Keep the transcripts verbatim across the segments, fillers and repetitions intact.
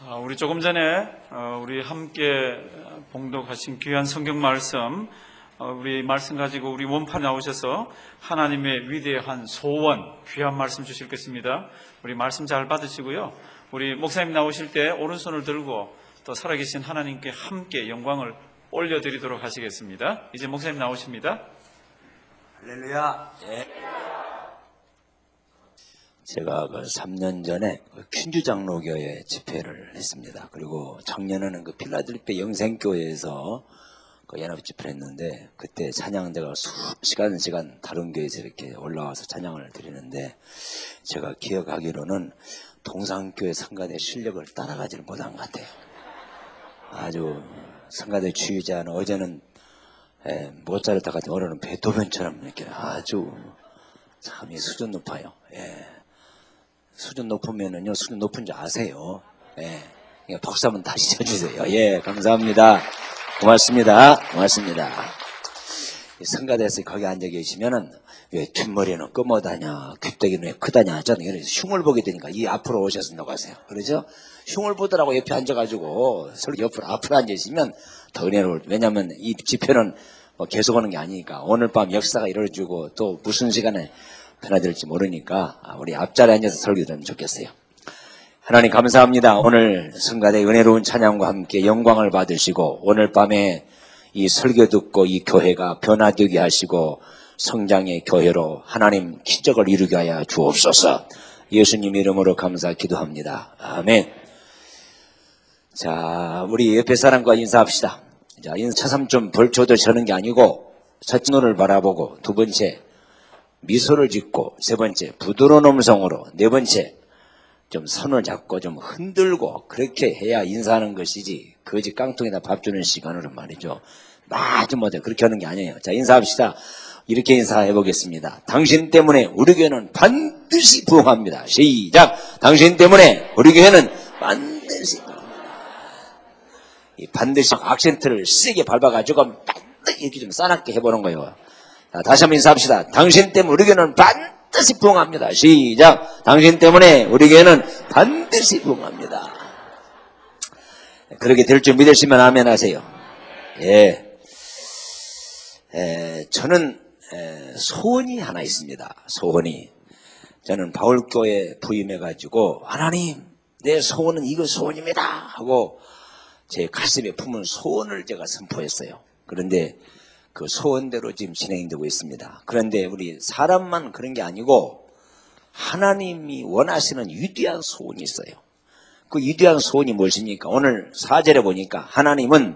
우리 조금 전에 우리 함께 봉독하신 귀한 성경 말씀, 우리 말씀 가지고 우리 원판 나오셔서 하나님의 위대한 소원, 귀한 말씀 주실 것입니다. 우리 말씀 잘 받으시고요. 우리 목사님 나오실 때 오른손을 들고 또 살아계신 하나님께 함께 영광을 올려드리도록 하시겠습니다. 이제 목사님 나오십니다. 할렐루야. 예. 제가 그 삼 년 전에 그 퀸주 장로교회 집회를 했습니다. 그리고 작년에는 그 필라델피아 영생교회에서 그 연합 집회를 했는데, 그때 찬양대가 수시간 시간 다른 교회에서 이렇게 올라와서 찬양을 드리는데, 제가 기억하기로는 동산교회 성가대 실력을 따라가지를 못한 것 같아요. 아주 성가대 주의자는 어제는 예, 모차르트 같은, 오늘은 베토벤처럼 이렇게 아주 참 이 수준 높아요. 예. 수준 높으면은요, 수준 높은 줄 아세요. 예. 박수 한번 다시 쳐주세요. 예, 감사합니다. 고맙습니다. 고맙습니다. 성가대에서 거기 앉아 계시면은, 왜 뒷머리는 끄머다냐, 귀때기는 왜 크다냐, 저는 이래서 흉을 보게 되니까 이 앞으로 오셨습니다 하세요. 그러죠? 흉을 보더라고 옆에 앉아가지고, 서로 옆으로, 앞으로 앉으시면 더 은혜로울, 왜냐면 이 집회는 뭐 계속 오는 게 아니니까, 오늘 밤 역사가 이루어지고 또 무슨 시간에 변화될지 모르니까 우리 앞자리에 앉아서 설교드리면 좋겠어요. 하나님 감사합니다. 오늘 성가대 은혜로운 찬양과 함께 영광을 받으시고, 오늘 밤에 이 설교 듣고 이 교회가 변화되게 하시고 성장의 교회로 하나님 기적을 이루게 하여 주옵소서. 예수님 이름으로 감사 기도합니다. 아멘. 자, 우리 옆에 사람과 인사합시다. 자, 인사삼 좀 벌초도 저는 게 아니고 첫 눈을 바라보고, 두 번째 미소를 짓고, 세 번째 부드러운 음성으로, 네 번째 좀 손을 잡고 좀 흔들고, 그렇게 해야 인사하는 것이지 거지 깡통에다 밥 주는 시간으로 말이죠. 아주 못해. 그렇게 하는 게 아니에요. 자, 인사합시다. 이렇게 인사해 보겠습니다. 당신 때문에 우리 교회는 반드시 부흥합니다. 시작. 당신 때문에 우리 교회는 반드시 부흥합니다. 이 반드시 악센트를 세게 밟아가지고 반드시 이렇게 좀 싸납게 해보는 거예요. 자, 다시 한번 인사합시다. 당신 때문에 우리 교회는 반드시 부흥합니다. 시작. 당신 때문에 우리 교회는 반드시 부흥합니다. 그렇게 될 줄 믿으시면 아멘 하세요. 예. 에, 저는 에, 소원이 하나 있습니다. 소원이. 저는 바울교회에 부임해가지고, 하나님, 내 소원은 이거 소원입니다 하고 제 가슴에 품은 소원을 제가 선포했어요. 그런데 그 소원대로 지금 진행되고 있습니다. 그런데 우리 사람만 그런 게 아니고 하나님이 원하시는 위대한 소원이 있어요. 그 위대한 소원이 무엇입니까? 오늘 사 절에 보니까 하나님은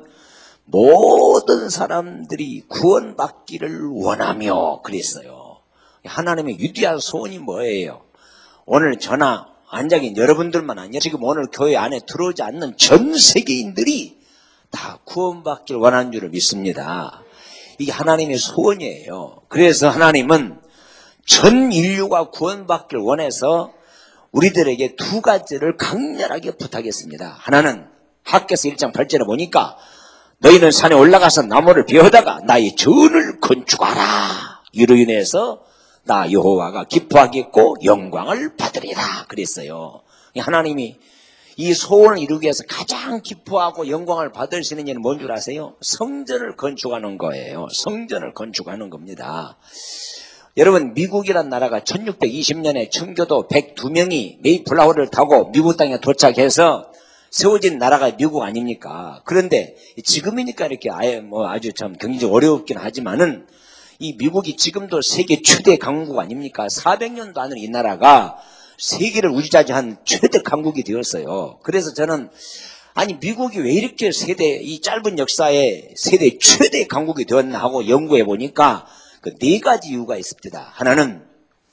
모든 사람들이 구원받기를 원하며 그랬어요. 하나님의 위대한 소원이 뭐예요? 오늘 저나 앉아 계신 여러분들만 아니라 지금 오늘 교회 안에 들어오지 않는 전 세계인들이 다 구원받기를 원하는 줄을 믿습니다. 이게 하나님의 소원이에요. 그래서 하나님은 전 인류가 구원받기를 원해서 우리들에게 두 가지를 강렬하게 부탁했습니다. 하나는 학개서 일 장 팔 절에 보니까, 너희는 산에 올라가서 나무를 베어다가 나의 전을 건축하라. 이로 인해서 나 여호와가 기뻐하겠고 영광을 받으리라 그랬어요. 하나님이 이 소원을 이루기 위해서 가장 기뻐하고 영광을 받을 수 있는 일은 뭔 줄 아세요? 성전을 건축하는 거예요. 성전을 건축하는 겁니다. 여러분, 미국이란 나라가 천육백이십 년에 청교도 백이 명이 메이플라워를 타고 미국 땅에 도착해서 세워진 나라가 미국 아닙니까? 그런데 지금이니까 이렇게 아예 뭐 아주 참 경제적 어렵긴 하지만은, 이 미국이 지금도 세계 최대 강국 아닙니까? 사백 년도 안으로 이 나라가 세계를 우지좌지한 최대 강국이 되었어요. 그래서 저는, 아니 미국이 왜 이렇게 세대, 이 짧은 역사에 세대 최대 강국이 되었나 하고 연구해 보니까 그 네 가지 이유가 있습니다. 하나는,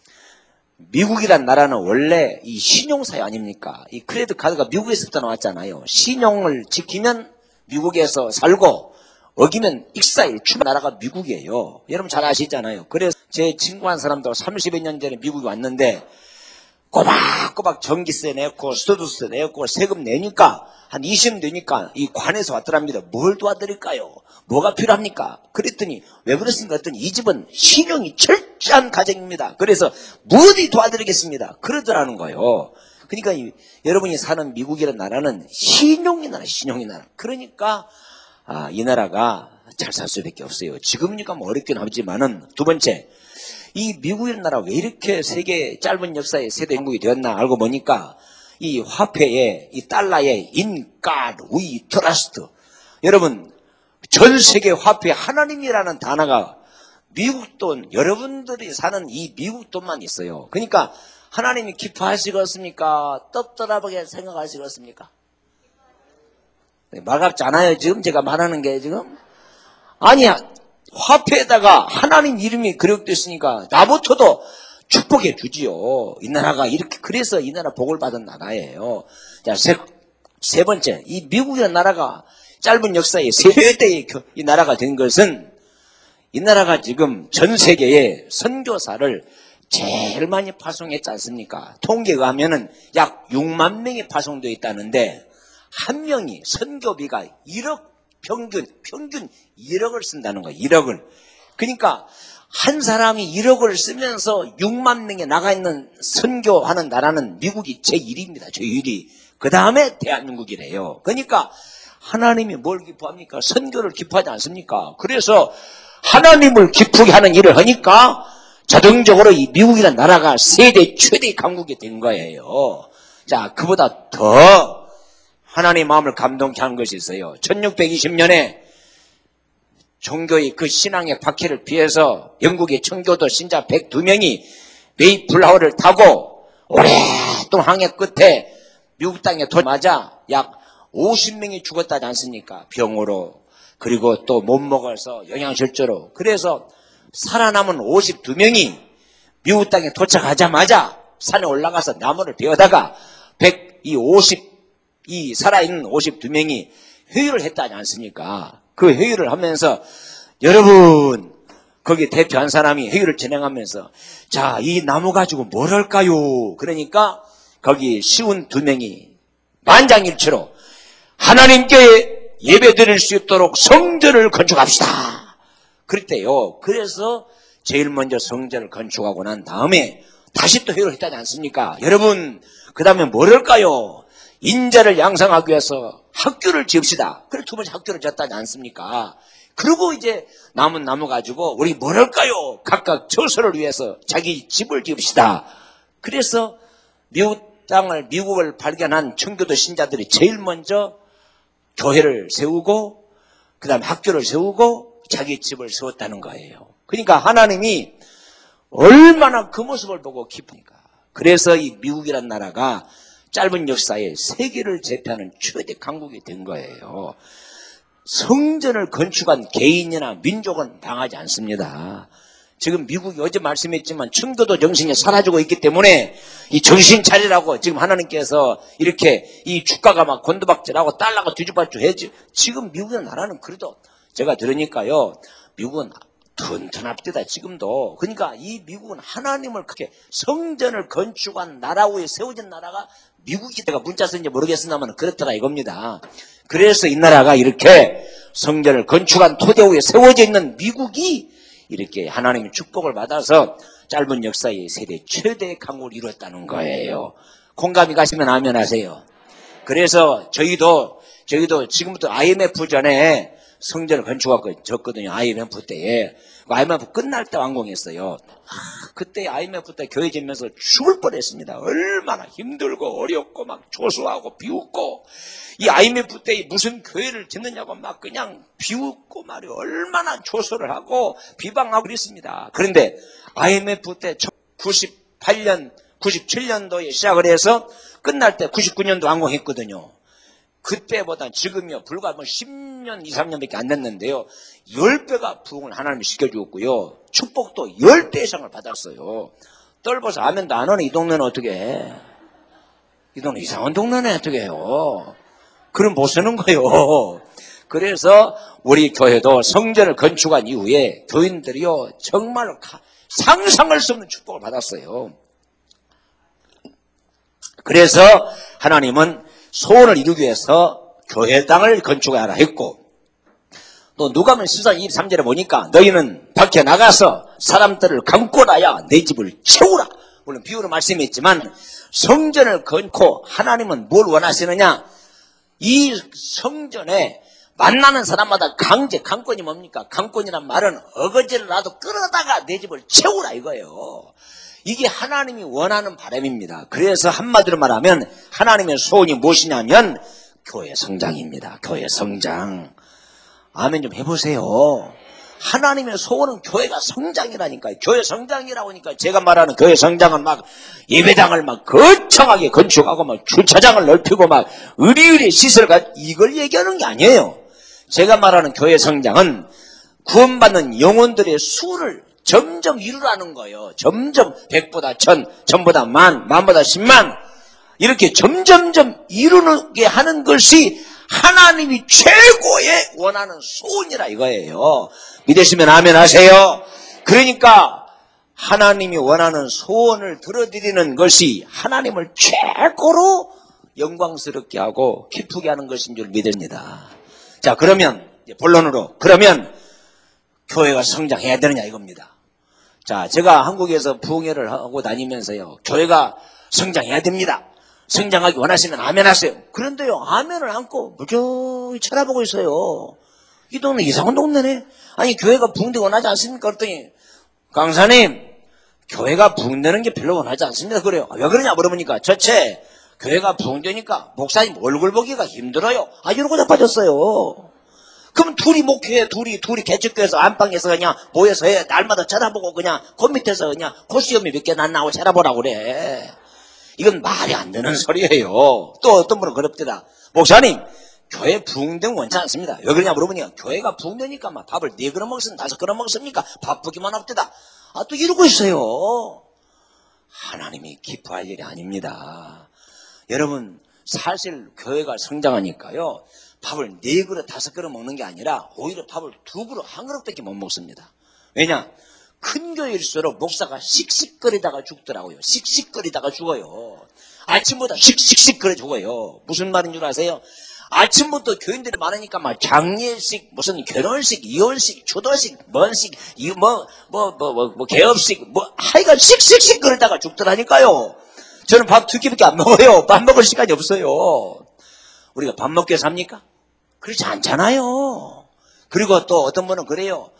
미국이란 나라는 원래 이 신용사회 아닙니까? 이 크레딧 카드가 미국에서부터 나왔잖아요. 신용을 지키면 미국에서 살고 어기면 익사일 출발 나라가 미국이에요. 여러분 잘 아시잖아요. 그래서 제 친구 한 사람도 삼십여 년 전에 미국에 왔는데 꼬박꼬박 전기세 내고 스튜디오세 내고 세금 내니까 한 이십 년 되니까 이 관에서 왔더랍니다. 뭘 도와드릴까요? 뭐가 필요합니까? 그랬더니 왜 그렇습니까? 그랬더니 이 집은 신용이 철저한 가정입니다. 그래서 무엇이 도와드리겠습니다. 그러더라는 거예요. 그러니까 이, 여러분이 사는 미국이라는 나라는 신용의 나라, 신용의 나라. 그러니까 아, 이 나라가 잘 살 수밖에 없어요. 지금이니까 뭐 어렵긴 하지만은 두 번째, 이 미국이라는 나라 왜 이렇게 세계 짧은 역사에 세대 영국이 되었나 알고 보니까 이 화폐에 이 달러에 in God we trust. 여러분 전 세계 화폐 하나님이라는 단어가 미국 돈, 여러분들이 사는 이 미국 돈만 있어요. 그러니까 하나님이 기뻐하시겠습니까? 떡떠라하게 생각하시겠습니까? 말 같지 않아요 지금 제가 말하는 게 지금? 아니야, 화폐에다가 하나님 이름이 기록됐으니까 나부터도 축복해 주지요. 이 나라가 이렇게, 그래서 이 나라 복을 받은 나라예요. 자, 세, 세 번째, 이 미국이라는 나라가 짧은 역사에 세대의 이 나라가 된 것은 이 나라가 지금 전 세계에 선교사를 제일 많이 파송했지 않습니까? 통계에 하면은 약 육만 명이 파송되어 있다는데 한 명이 선교비가 일억, 평균, 평균 일억을 쓴다는 거예요. 일억을. 그러니까 한 사람이 일억을 쓰면서 육만 명이 나가 있는 선교하는 나라는 미국이 제일입니다. 제일이. 그 다음에 대한민국이래요. 그러니까 하나님이 뭘 기뻐합니까? 선교를 기뻐하지 않습니까? 그래서 하나님을 기쁘게 하는 일을 하니까 자동적으로 이 미국이라는 나라가 세계 최대 강국이 된 거예요. 자, 그보다 더 하나님의 마음을 감동케 하는 것이 있어요. 천육백이십 년에 종교의 그 신앙의 박해를 피해서 영국의 청교도 신자 백이 명이 메이플라워를 타고 오랫동안 항해 끝에 미국 땅에 도착하자 약 오십 명이 죽었다지 않습니까? 병으로. 그리고 또 못 먹어서 영양실조로. 그래서 살아남은 오십이 명이 미국 땅에 도착하자마자 산에 올라가서 나무를 베어다가 백, 이 오십, 이 살아있는 오십이 명이 회의를 했다지 않습니까? 그 회의를 하면서 여러분, 거기 대표한 사람이 회의를 진행하면서 자, 이 나무 가지고 뭘 할까요? 그러니까 거기 쉬운 두 명이 만장일치로 하나님께 예배 드릴 수 있도록 성전을 건축합시다. 그랬대요. 그래서 제일 먼저 성전을 건축하고 난 다음에 다시 또 회의를 했다지 않습니까? 여러분, 그 다음에 뭘 할까요? 인자를 양성하기 위해서 학교를 지읍시다. 그래 두 번째 학교를 지었다지 않습니까? 그리고 이제 남은 나무 가지고 우리 뭘 할까요? 각각 처소를 위해서 자기 집을 지읍시다. 그래서 미국 땅을, 미국을 발견한 청교도 신자들이 제일 먼저 교회를 세우고 그 다음에 학교를 세우고 자기 집을 세웠다는 거예요. 그러니까 하나님이 얼마나 그 모습을 보고 기쁘니까. 그래서 이 미국이라는 나라가 짧은 역사에 세계를 제패하는 최대 강국이 된 거예요. 성전을 건축한 개인이나 민족은 당하지 않습니다. 지금 미국이 어제 말씀했지만 청교도 정신이 사라지고 있기 때문에 이 정신 차리라고 지금 하나님께서 이렇게 이 주가가 막 곤두박질하고 달러가 뒤집어져 해지. 지금 미국의 나라는 그래도 제가 들으니까요, 미국은 튼튼합니다 지금도. 그러니까 이 미국은 하나님을 그렇게 성전을 건축한 나라 위에 세워진 나라가 미국이, 제가 문자 쓴지 모르겠으나만 그렇더라 이겁니다. 그래서 이 나라가 이렇게 성전을 건축한 토대 위에 세워져 있는 미국이 이렇게 하나님의 축복을 받아서 짧은 역사의 세대 최대의 강국을 이뤘다는 거예요. 공감이 가시면 아멘 하세요. 그래서 저희도 저희도 지금부터 아이엠에프 전에 성전을 건축하고 졌거든요. 아이엠에프 때에. 아이엠에프 끝날 때 완공했어요. 아, 그때 아이엠에프 때 교회 지면서 죽을 뻔했습니다. 얼마나 힘들고 어렵고 막 조수하고 비웃고, 이 아이엠에프 때 무슨 교회를 짓느냐고 막 그냥 비웃고 말이요. 얼마나 조소를 하고 비방하고 그랬습니다. 그런데 아이엠에프 때 구십팔 년, 구십칠 년도에 시작을 해서 끝날 때 구십구 년도 완공했거든요. 그때보다 지금이요, 불과 뭐 십 년, 이삼 년밖에 안 됐는데요, 십 배가 부흥을 하나님이 시켜주었고요, 축복도 십 배 이상을 받았어요. 떨어서 아멘도 안 오네. 이 동네는 어떻게 해? 이 동네 이상한 동네네. 어떻게 해요? 그럼 못 쓰는 거예요. 그래서 우리 교회도 성전을 건축한 이후에 교인들이요, 정말 상상할 수 없는 축복을 받았어요. 그래서 하나님은 소원을 이루기 위해서 교회 땅을 건축하라 했고, 또 누가복음 십사 장 이십삼 절에 보니까 너희는 밖에 나가서 사람들을 감고 나야 내 집을 채우라. 물론 비유로 말씀했지만 성전을 건고 하나님은 뭘 원하시느냐? 이 성전에 만나는 사람마다 강제, 강권이 뭡니까? 강권이란 말은 어거지라도 끌어다가 내 집을 채우라 이거예요. 이게 하나님이 원하는 바람입니다. 그래서 한마디로 말하면 하나님의 소원이 무엇이냐면 교회 성장입니다. 교회 성장. 아멘 좀 해보세요. 하나님의 소원은 교회가 성장이라니까요. 교회 성장이라고 하니까 제가 말하는 교회 성장은 막 예배당을 막 거창하게 건축하고 막 주차장을 넓히고 막 의리의리 시설을 이걸 얘기하는 게 아니에요. 제가 말하는 교회 성장은 구원받는 영혼들의 수를 점점 이루라는 거예요. 점점 백보다 천, 천보다 만, 만보다 십만 이렇게 점점점 이루게 하는 것이 하나님이 최고의 원하는 소원이라 이거예요. 믿으시면 아멘 하세요. 그러니까 하나님이 원하는 소원을 들어드리는 것이 하나님을 최고로 영광스럽게 하고 기쁘게 하는 것인 줄 믿습니다. 자, 그러면 본론으로 그러면 교회가 성장해야 되느냐 이겁니다. 자, 제가 한국에서 부흥회를 하고 다니면서요, 교회가 성장해야 됩니다. 성장하기 원하시면 아멘 하세요. 그런데요, 아멘을 안고 무조건 쳐다보고 있어요. 이 동네 이상한 동네네. 아니, 교회가 부흥되기 원하지 않습니까? 그랬더니 강사님, 교회가 부흥되는 게 별로 원하지 않습니다. 그래요. 왜 그러냐 물어보니까 저체 교회가 부흥되니까 목사님 얼굴 보기가 힘들어요. 아, 이러고 자빠졌어요. 그럼 둘이 목회해, 둘이, 둘이 개척교회에서 안방에서 그냥 모여서 해. 날마다 쳐다보고 그냥 그 밑에서 그냥 고시험이 몇 개 났나고 쳐다보라고 그래. 이건 말이 안 되는 소리예요. 또 어떤 분은 그럽니다. 목사님, 교회 부흥되면 원치 않습니다. 왜 그러냐 물어보니까 교회가 부흥되니까 막 밥을 네 그릇 먹습니까? 다섯 그릇 먹습니까? 바쁘기만 합디다. 아, 또 이러고 있어요. 하나님이 기뻐할 일이 아닙니다. 여러분, 사실 교회가 성장하니까요, 밥을 네 그릇, 다섯 그릇 먹는 게 아니라 오히려 밥을 두 그릇, 한 그릇밖에 못 먹습니다. 왜냐? 큰 교회일수록 목사가 씩씩거리다가 죽더라고요. 씩씩거리다가 죽어요. 아침보다 씩씩씩거려 죽어요. 무슨 말인 줄 아세요? 아침부터 교인들이 많으니까 막 장례식, 무슨 결혼식, 이혼식, 추도식, 뭔식, 이 뭐, 뭐, 뭐, 뭐, 뭐, 개업식, 뭐, 하여간 씩씩씩거리다가 죽더라니까요. 저는 밥 두 끼밖에 안 먹어요. 밥 먹을 시간이 없어요. 우리가 밥 먹게 삽니까? 그렇지 않잖아요. 그리고 또 어떤 분은 그래요.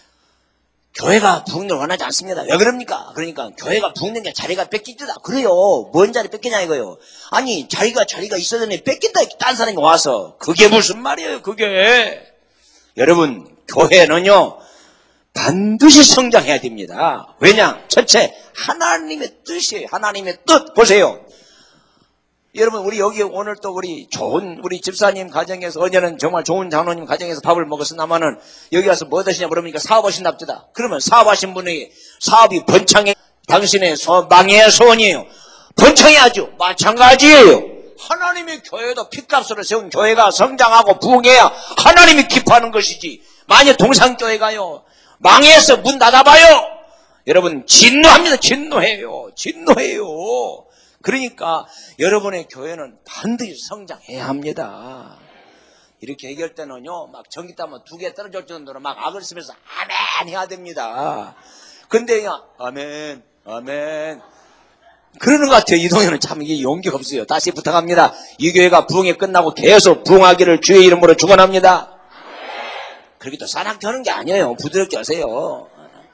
교회가 부흥을 원하지 않습니다. 왜 그럽니까? 그러니까 교회가 부흥된 게 자리가 뺏기다. 그래요. 뭔 자리 뺏기냐 이거요. 아니, 자리가 자리가 있어야 되니 뺏긴다. 딴 사람이 와서. 그게 무슨 말이에요, 그게. 여러분, 교회는요, 반드시 성장해야 됩니다. 왜냐? 첫째, 하나님의 뜻이에요. 하나님의 뜻. 보세요. 여러분, 우리 여기 오늘 또 우리 좋은 우리 집사님 가정에서 어제는 정말 좋은 장로님 가정에서 밥을 먹었으나마는 여기 와서 뭐 드시냐 물어보니까 사업하신답니다. 그러면 사업하신 분이 사업이 번창해 당신의 소, 망의 소원이에요. 번창해야죠. 마찬가지예요. 하나님의 교회도 핏값으로 세운 교회가 성장하고 부흥해야 하나님이 기뻐하는 것이지. 만약 동상교회가요 망해서 문 닫아봐요. 여러분 진노합니다. 진노해요. 진노해요. 그러니까 여러분의 교회는 반드시 성장해야 합니다. 이렇게 얘기할 때는요, 막 전기 따면 두 개 떨어질 정도로 막 악을 쓰면서 아멘 해야 됩니다. 근데 그냥 아멘, 아멘. 그러는 것 같아요. 이 동네는 참 이게 용기가 없어요. 다시 부탁합니다. 이 교회가 부흥이 끝나고 계속 부흥하기를 주의 이름으로 축원합니다. 그렇게 또 싸납게 하는 게 아니에요. 부드럽게 하세요.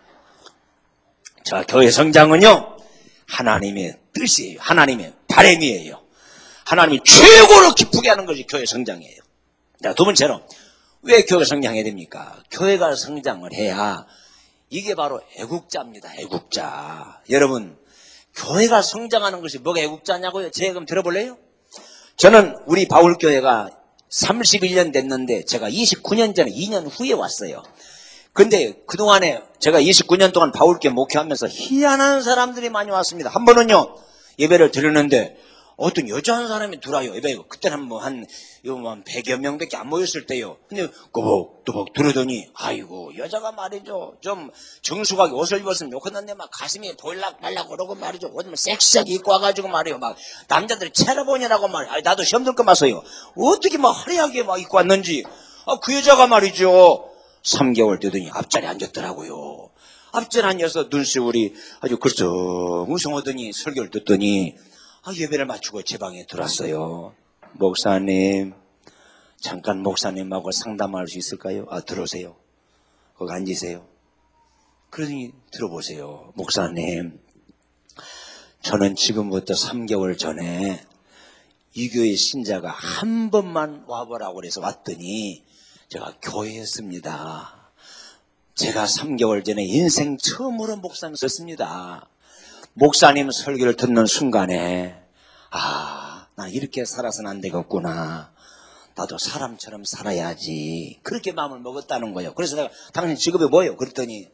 자, 교회 성장은요, 하나님의 뜻이에요. 하나님의 바람이에요. 하나님이 최고로 기쁘게 하는 것이 교회 성장이에요. 자, 두 번째로 왜 교회 성장해야 됩니까? 교회가 성장을 해야 이게 바로 애국자입니다. 애국자. 여러분, 교회가 성장하는 것이 뭐가 애국자냐고요? 제가 그럼 들어볼래요? 저는 우리 바울교회가 삼십일 년 됐는데 제가 이십구 년 전에 이 년 후에 왔어요. 근데 그동안에 제가 이십구 년 동안 바울교회 목회하면서 희한한 사람들이 많이 왔습니다. 한 번은요, 예배를 드렸는데 어떤 여자 한 사람이 들어와요. 예배, 그때는 뭐 한, 한 백여 명밖에 안 모였을 때요. 근데 꼬박꼬박 들으더니, 아이고, 여자가 말이죠. 좀 정숙하게 옷을 입었으면 좋겠는데 막 가슴이 보일락말락 그러고 말이죠. 옷을 섹시하게 입고 와가지고 말이요. 막 남자들이 체라보니라고 말이요. 아니, 나도 시험 들거 봤어요. 어떻게 막 화려하게 막 입고 왔는지. 아, 그 여자가 말이죠. 삼 개월 되더니 앞자리에 앉았더라고요. 앞전 앉아서 눈시울이 아주 글썽글썽하더니 설교를 듣더니 아, 예배를 마치고 제 방에 들어왔어요. 목사님, 잠깐 목사님하고 상담할 수 있을까요? 아, 들어오세요. 거기 앉으세요. 그러더니 들어보세요. 목사님, 저는 지금부터 삼 개월 전에 이 교회 신자가 한 번만 와보라고 그래서 왔더니 제가 교회였습니다. 제가 삼 개월 전에 인생 처음으로 목사님 썼습니다. 목사님 설교를 듣는 순간에 아, 나 이렇게 살아서는 안 되겠구나. 나도 사람처럼 살아야지. 그렇게 마음을 먹었다는 거예요. 그래서 내가 당신 직업이 뭐예요? 그랬더니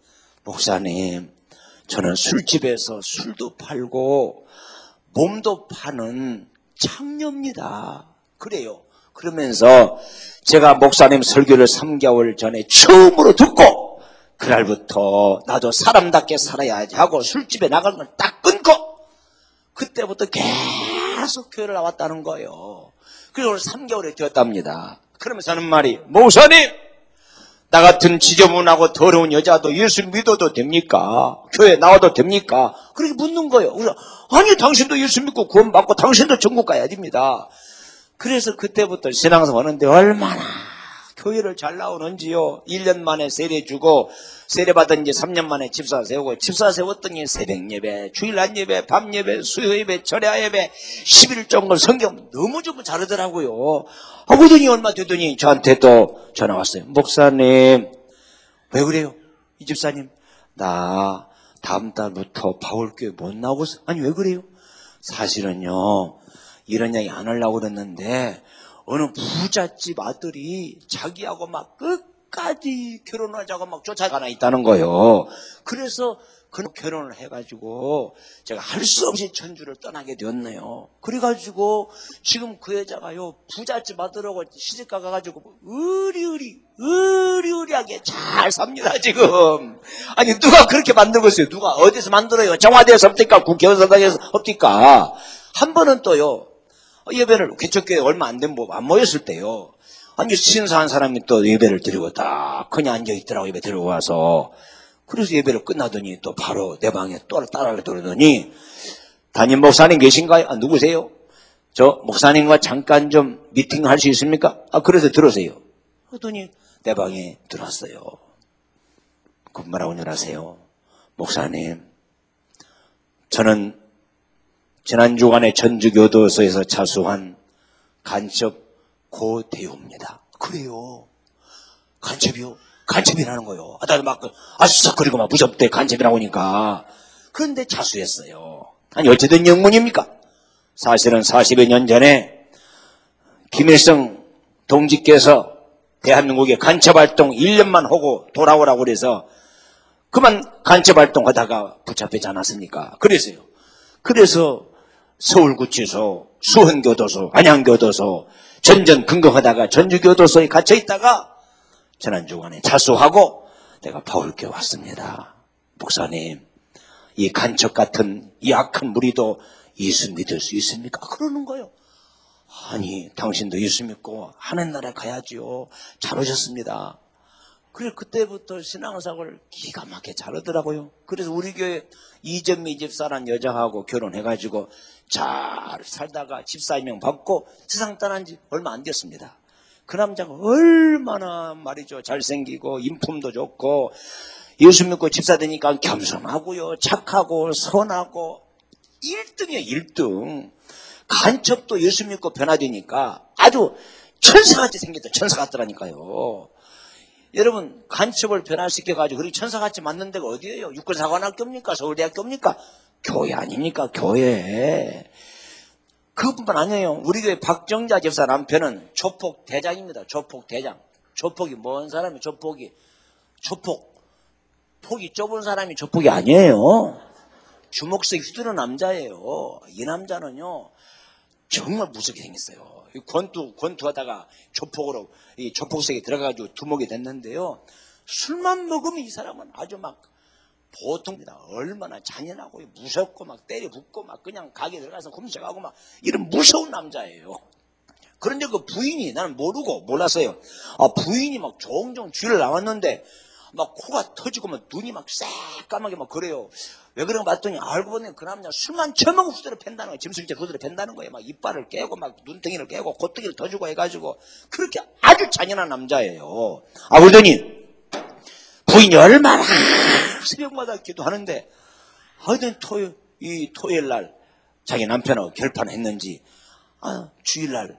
목사님, 저는 술집에서 술도 팔고 몸도 파는 창녀입니다. 그래요. 그러면서 제가 목사님 설교를 삼 개월 전에 처음으로 듣고 그날부터 나도 사람답게 살아야지 하고 술집에 나가는 걸 딱 끊고 그때부터 계속 교회를 나왔다는 거예요. 그리고 오늘 삼 개월이 되었답니다. 그러면서 하는 말이 목사님, 나 같은 지저분하고 더러운 여자도 예수 믿어도 됩니까? 교회 나와도 됩니까? 그렇게 묻는 거예요. 그래서 아니 당신도 예수 믿고 구원받고 당신도 천국 가야 됩니다. 그래서 그때부터 신앙생활 하는데 얼마나 교회를 잘 나오는지요. 일 년 만에 세례 주고 세례 받은 지 삼 년 만에 집사 세우고 집사 세웠더니 새벽 예배, 주일날 예배, 밤 예배, 수요 예배, 절야 예배, 십 일 정도 성경 너무 좀 잘하더라고요. 하고더니 얼마 되더니 저한테 또 전화 왔어요. 목사님, 왜 그래요? 이 집사님, 나 다음 달부터 바울교회 못 나오고 있어. 아니 왜 그래요? 사실은요, 이런 이야기 안 하려고 그랬는데 어느 부잣집 아들이 자기하고 막 끝까지 결혼하자고 막 쫓아가나 있다는 거예요. 그래서 그 결혼을 해가지고 제가 할 수 없이 천주를 떠나게 되었네요. 그래가지고 지금 그 여자가요, 부잣집 아들하고 시집가 가가지고 의리의리 의리의리하게 잘 삽니다 지금. 아니 누가 그렇게 만들고 있어요? 누가 어디서 만들어요? 청와대에서 없니까? 국회의사당에서 없니까? 한 번은 또요, 예배를 개척교회 얼마 안 된 뭐 안 모였을 때요, 아니 신사한 사람이 또 예배를 드리고 딱 그냥 앉아있더라고. 예배 드리고 와서. 그래서 예배를 끝나더니 또 바로 내 방에 또 따라를 들더니 담임 목사님 계신가요? 아, 누구세요? 저 목사님과 잠깐 좀 미팅할 수 있습니까? 아, 그래서 들어오세요. 그러더니 내 방에 들어왔어요. 그 뭐라고 전하세요? 목사님, 저는 지난 주간에 전주교도소에서 자수한 간첩 고대우입니다. 그래요. 간첩이요? 간첩이라는 거요. 아, 나도 막 아수석거리고 막 무섭대 간첩이라고 하니까. 그런데 자수했어요. 아니 어쨌든 영문입니까? 사실은 사십여 년 전에 김일성 동지께서 대한민국에 간첩활동 일 년만 하고 돌아오라고 그래서 그만 간첩활동하다가 붙잡히지 않았습니까? 그래서요. 그래서 서울구치소, 수원교도소, 안양교도소 전전긍긍하다가 전주교도소에 갇혀있다가 지난 주간에 자수하고 내가 바울교회 왔습니다. 목사님, 이 간첩 같은 이 악한 무리도 예수 믿을 수 있습니까? 그러는 거예요. 아니 당신도 예수 믿고 하늘나라에 가야지요. 잘 오셨습니다. 그래 그때부터 신앙생활을 기가 막히게 잘하더라고요. 그래서 우리 교회 이전미 집사란 여자하고 결혼해가지고 잘 살다가 집사 한 명 받고 세상 떠난 지 얼마 안 됐습니다. 그 남자가 얼마나 말이죠, 잘생기고 인품도 좋고 예수 믿고 집사 되니까 겸손하고요, 착하고 선하고 일 등이에요. 일 등. 간첩도 예수 믿고 변화되니까 아주 천사같이 생겼다. 천사 같더라니까요. 여러분, 간첩을 변화시켜가지고 그렇게 천사같이 만든 데가 어디예요? 육군사관학교입니까? 서울대학교입니까? 교회 아닙니까? 교회. 그것뿐만 아니에요. 우리 교회 박정자 집사 남편은 조폭 대장입니다. 조폭 대장. 조폭이 뭔 사람이 조폭이. 조폭. 폭이 좁은 사람이 조폭이 아니에요. 주먹색 휘두른 남자예요. 이 남자는요, 정말 무섭게 생겼어요. 권투, 권투하다가 조폭으로, 이 조폭색에 들어가가지고 두목이 됐는데요. 술만 먹으면 이 사람은 아주 막 보통입니다. 얼마나 잔인하고 무섭고 막 때려 붓고 막 그냥 가게 들어가서 훔쳐가고 막 이런 무서운 남자예요. 그런데 그 부인이 나는 모르고 몰랐어요. 아, 부인이 막 종종 주를 나왔는데 막 코가 터지고 막 눈이 막 새까맣게 막 그래요. 왜 그런가 봤더니 알고 보니 그 남자 술만 처먹고 후드를 팬다는 거예요. 짐승질 후드를 팬다는 거예요. 막 이빨을 깨고 막 눈덩이를 깨고 콧등이를 터주고 해가지고 그렇게 아주 잔인한 남자예요. 아 그러더니 부인이 얼마나 새벽마다 기도하는데 하여튼 토요 이 토요일 날 자기 남편하고 결판했는지 아 주일날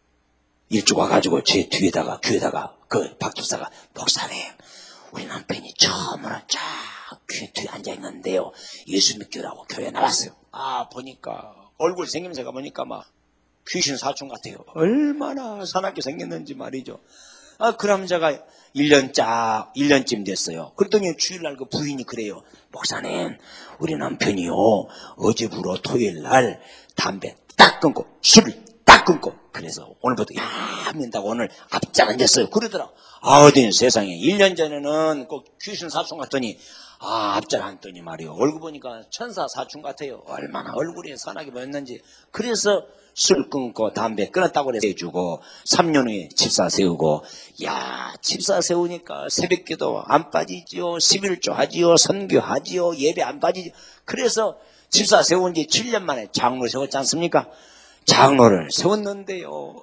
일찍 와가지고 제 뒤에다가 귀에다가 그 박집사가 목사님 우리 남편이 처음으로 쫙 귀 뒤에 앉아있는데요 예수 믿기라고 교회 나왔어요. 아 보니까 얼굴 생김새가 보니까 막 귀신 사촌 같아요. 얼마나 사납게 생겼는지 말이죠. 아, 그 남자가 일 년 쫙, 일 년쯤 됐어요. 그랬더니 주일날 그 부인이 그래요. 목사님, 우리 남편이요. 어제부로 토요일날 담배 딱 끊고, 술을 딱 끊고, 그래서 오늘부터 야, 합니다고 오늘 앞장 앉았어요. 그러더라. 아, 어디 세상에. 일 년 전에는 그 귀신 사촌 같더니, 아, 앞장 앉더니 말이요. 얼굴 보니까 천사 사촌 같아요. 얼마나 얼굴이 선하게 보였는지. 그래서 술 끊고 담배 끊었다고 해주고 삼 년 후에 집사 세우고 야 집사 세우니까 새벽기도 안 빠지지요. 십일조 하지요. 선교하지요. 예배 안 빠지지요. 그래서 집사 세운 지 칠 년 만에 장로 세웠지 않습니까? 장로를 세웠는데요.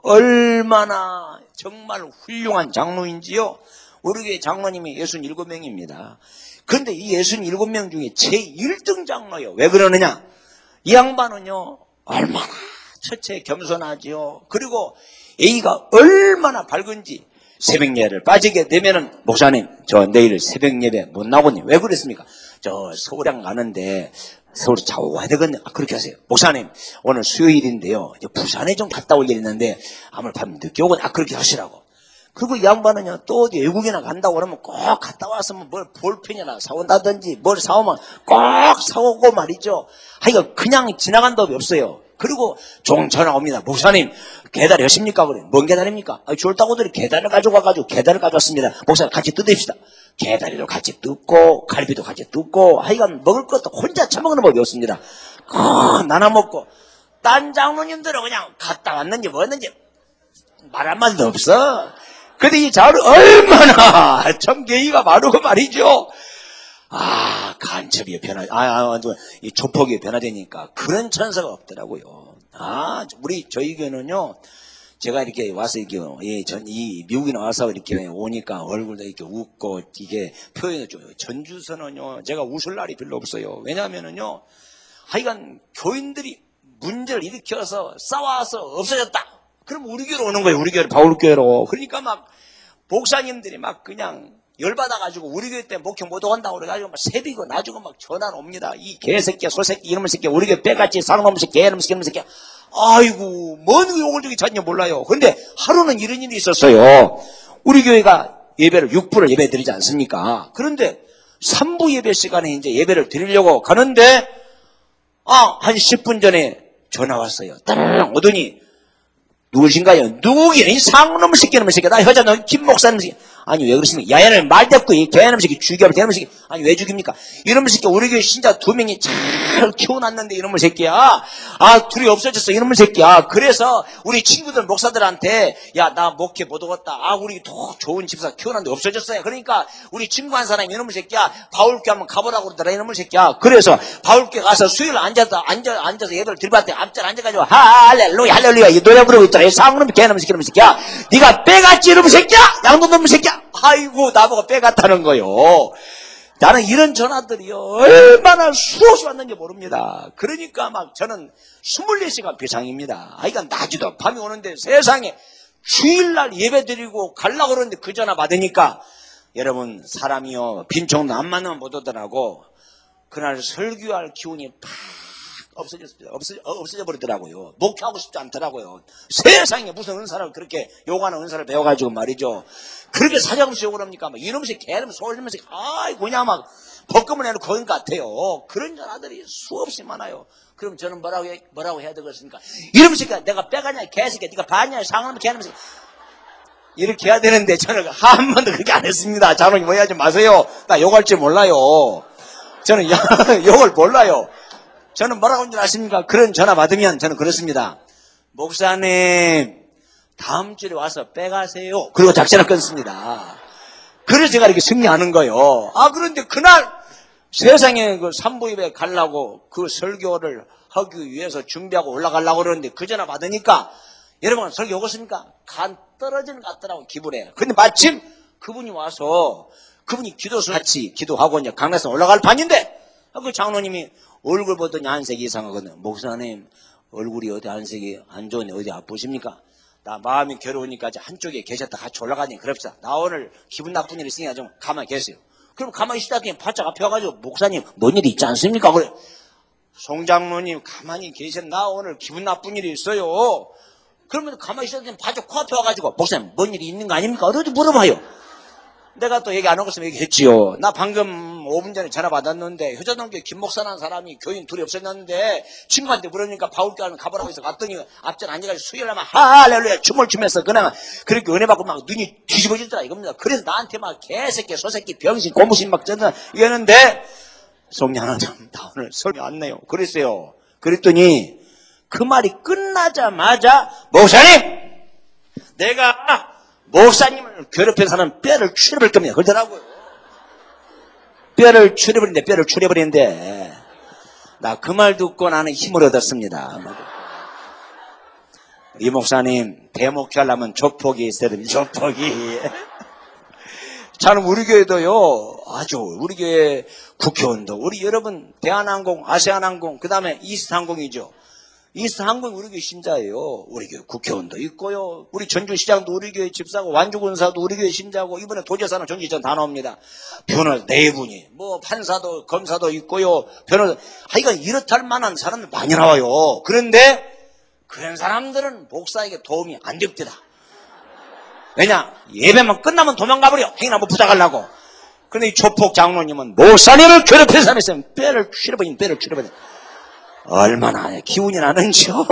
얼마나 정말 훌륭한 장로인지요. 우리 교회 장로님이 예순일곱 명입니다. 그런데 이 예순일곱 명 중에 제일 등 장로요. 왜 그러느냐? 이 양반은요. 얼마나 처체 겸손하지요. 그리고 A가 얼마나 밝은지 새벽 예배를 빠지게 되면은 목사님 저 내일 새벽 예배 못 나오거든요. 왜 그랬습니까? 저 서울에 가는데 서울 자고 와야 되거든요. 아, 그렇게 하세요. 목사님 오늘 수요일인데요. 이제 부산에 좀 갔다 올 일 있는데 아무래도 밤 늦게 오거든요. 아 그렇게 하시라고. 그리고 이 양반은요 또 어디 외국이나 간다고 그러면 꼭 갔다 왔으면 뭘 볼펜이나 사온다든지 뭘 사오면 꼭 사오고 말이죠. 하여간 그냥 지나간 법이 없어요. 그리고 종 전화 옵니다. 목사님 계달 여십니까? 그래. 뭔 계달입니까? 아, 졸다고들이 계달을 가지고 와가지고 계달을 가져왔습니다. 목사님 같이 뜯읍시다. 계달이도 같이 뜯고 갈비도 같이 뜯고 하여간 먹을 것도 혼자 처먹는 법이 없습니다. 아, 나눠 먹고 딴 장로님들은 그냥 갔다 왔는지 뭐였는지 말 한마디도 없어. 근데 이 자루 얼마나 참 예의가 바르고 말이죠. 아, 간첩이 변화, 아, 아, 이 조폭이 변화되니까 그런 천사가 없더라고요. 아, 우리 저희 교회는요, 제가 이렇게 와서 이렇게, 예, 전, 이, 미국에 나와서 이렇게 오니까 얼굴도 이렇게 웃고, 이게 표현을 좀, 전주서는요, 제가 웃을 날이 별로 없어요. 왜냐면은요, 하여간 교인들이 문제를 일으켜서 싸워서 없어졌다. 그럼 우리 교회로 오는 거예요, 우리 교회로, 바울교회로. 그러니까 막, 목사님들이 막 그냥, 열받아가지고 우리 교회 때 목회 못 오간다고 그래가지고 막 새비고 나중에 막 전화는 옵니다. 이 개새끼야 소새끼 이놈의 새끼야 우리 교회 빼갔지 쌍놈의 새끼 개놈의 새끼 이놈의 새끼야. 아이고 뭔 욕을 저기 전혀 몰라요. 근데 하루는 이런 일이 있었어요. 우리 교회가 예배를 육 부를 예배 드리지 않습니까? 그런데 삼 부 예배 시간에 이제 예배를 드리려고 가는데 아, 한 십 분 전에 전화 왔어요. 따르릉 오더니 누구신가요? 누구긴 이 상놈의 새끼 이놈의 새끼야. 나 여자 너 김 목사님 새끼. 아니 왜 그러십니까? 야야는 말 됐고 이 개놈의 새끼 죽여버려 개놈의 새끼. 아니 왜 죽입니까? 이놈의 새끼 우리 교회 신자 두 명이 잘 키워놨는데 이놈의 새끼야. 아 둘이 없어졌어 이놈의 새끼야. 그래서 우리 친구들 목사들한테 야 나 목회 못 오겠다. 아 우리 더 좋은 집사 키워놨는데 없어졌어요. 그러니까 우리 친구 한 사람이 이놈의 새끼야 바울교 한번 가보라고 그러더라 이놈의 새끼야. 그래서 바울교 가서 수요일 앉아서 앉아 앉아서 예배를 드려봤더니 앞자리 앉아가지고 할렐루야 할렐루야 이 노래 부르고 있더라. 이 상놈의 개놈의 새끼 이놈의 새끼야. 네가 빼갔지 이놈의 새끼야. 양돈 놈의 새끼야. 아이고 나보고 빼갔다는 거요. 나는 이런 전화들이요 얼마나 수없이 왔는지 모릅니다. 그러니까 막 저는 이십사 시간 비상입니다. 아이가 낮이도 밤이 오는데 세상에 주일날 예배드리고 가려고 그러는데 그 전화 받으니까 여러분 사람이요 빈총도 안 만나면 못 오더라고. 그날 설교할 기운이 팍 없어졌습니다. 없어져, 없어져 버리더라고요. 목회하고 싶지 않더라고요. 세상에 무슨 은사를 그렇게 요구하는 은사를 배워가지고 말이죠. 그렇게 사정없이 욕을 합니까? 막 이놈의 개놈 소리면서 아이 그냥 막 벗금을 내놓고 그런 것 같아요. 그런 전화들이 수없이 많아요. 그럼 저는 뭐라고, 해, 뭐라고 해야 되겠습니까? 이놈의 새끼야 내가 빼가냐 개새끼야 네가 봤냐 상놈의 개놈의 새끼야 이렇게 해야 되는데 저는 한 번도 그렇게 안 했습니다. 장로님 뭐 하지 마세요. 나 욕할 줄 몰라요. 저는 욕을 몰라요. 저는 뭐라고 하는 줄 아십니까? 그런 전화 받으면 저는 그렇습니다. 목사님 다음 주에 와서 빼가세요. 그리고 작전을 끊습니다. 그래서 제가 이렇게 승리하는 거예요. 아, 그런데 그날 세상에 그 산부인배 가려고 그 설교를 하기 위해서 준비하고 올라가려고 그러는데 그 전화 받으니까 여러분 설교 오겠습니까? 간 떨어지는 것 같더라고 기분에. 근데 마침 그분이 와서 그분이 기도수 같이 기도하고 이제 강남에서 올라갈 판인데 그 장로님이 얼굴 보더니 안색이 이상하거든요. 목사님 얼굴이 어디 안색이 안 좋은데 어디 아프십니까? 나 마음이 괴로우니까 한쪽에 계셨다 같이 올라가니 그럽시다. 나 오늘 기분 나쁜 일 있으니까 좀 가만히 계세요. 그럼 가만히 있다 그냥 바짝 앞에가지고 목사님 뭔 일이 있지 않습니까? 그래. 송장로님 가만히 계셨 나 오늘 기분 나쁜 일이 있어요. 그러면 가만히 있어도 그냥 바짝 코앞에 와가지고 목사님 뭔 일이 있는 거 아닙니까? 어디 어디 물어봐요. 내가 또 얘기 안 하고 있으면 얘기했지요. 나 방금 오 분 전에 전화 받았는데 효자동교회 김목사라는 사람이 교인 둘이 없어졌는데 친구한테 물으니까 바울교회는 가보라고 해서 갔더니 앞전 앉아가지고 수요일날 할렐루야 춤을 추면서 그냥 그렇게 은혜 받고 막 눈이 뒤집어지더라 이겁니다. 그래서 나한테 막 개새끼 소새끼 병신 고무신 막 전화 이러는데 송양하님 나 오늘 설교 안 내요. 그랬어요. 그랬더니 그 말이 끝나자마자 목사님 내가 목사님을 괴롭힌 사람은 뼈를 추려버릴 겁니다. 그러더라고요. 뼈를 추려버리는데 뼈를 추려버리는데 나 그 말 듣고 나는 힘을 얻었습니다. 이 목사님 대목하려면 조폭이 있어야 됩니다. 조폭이. 저는 우리 교회도요 아주 우리 교회 국회의원도 우리 여러분 대한항공 아시아나항공 그 다음에 이스타항공이죠. 이스타항공이 우리 교회 신자예요. 우리 교회 국회의원도 있고요. 우리 전주시장도 우리 교회 집사고 완주군사도 우리 교회 신자고 이번에 도지사는 전주시장 다 나옵니다. 변호사 네 분이 뭐 판사도 검사도 있고요. 변호사 하여간 이렇다 할 만한 사람들 많이 나와요. 그런데 그런 사람들은 목사에게 도움이 안 됩니다. 왜냐 예배만 끝나면 도망가버려. 행인 한번 부탁하려고. 그런데 이 조폭 장로님은 목사님을 괴롭힌 사람이 있으면 뼈를 추려버린 뼈를 추려버린 얼마나 기운이 나는지요.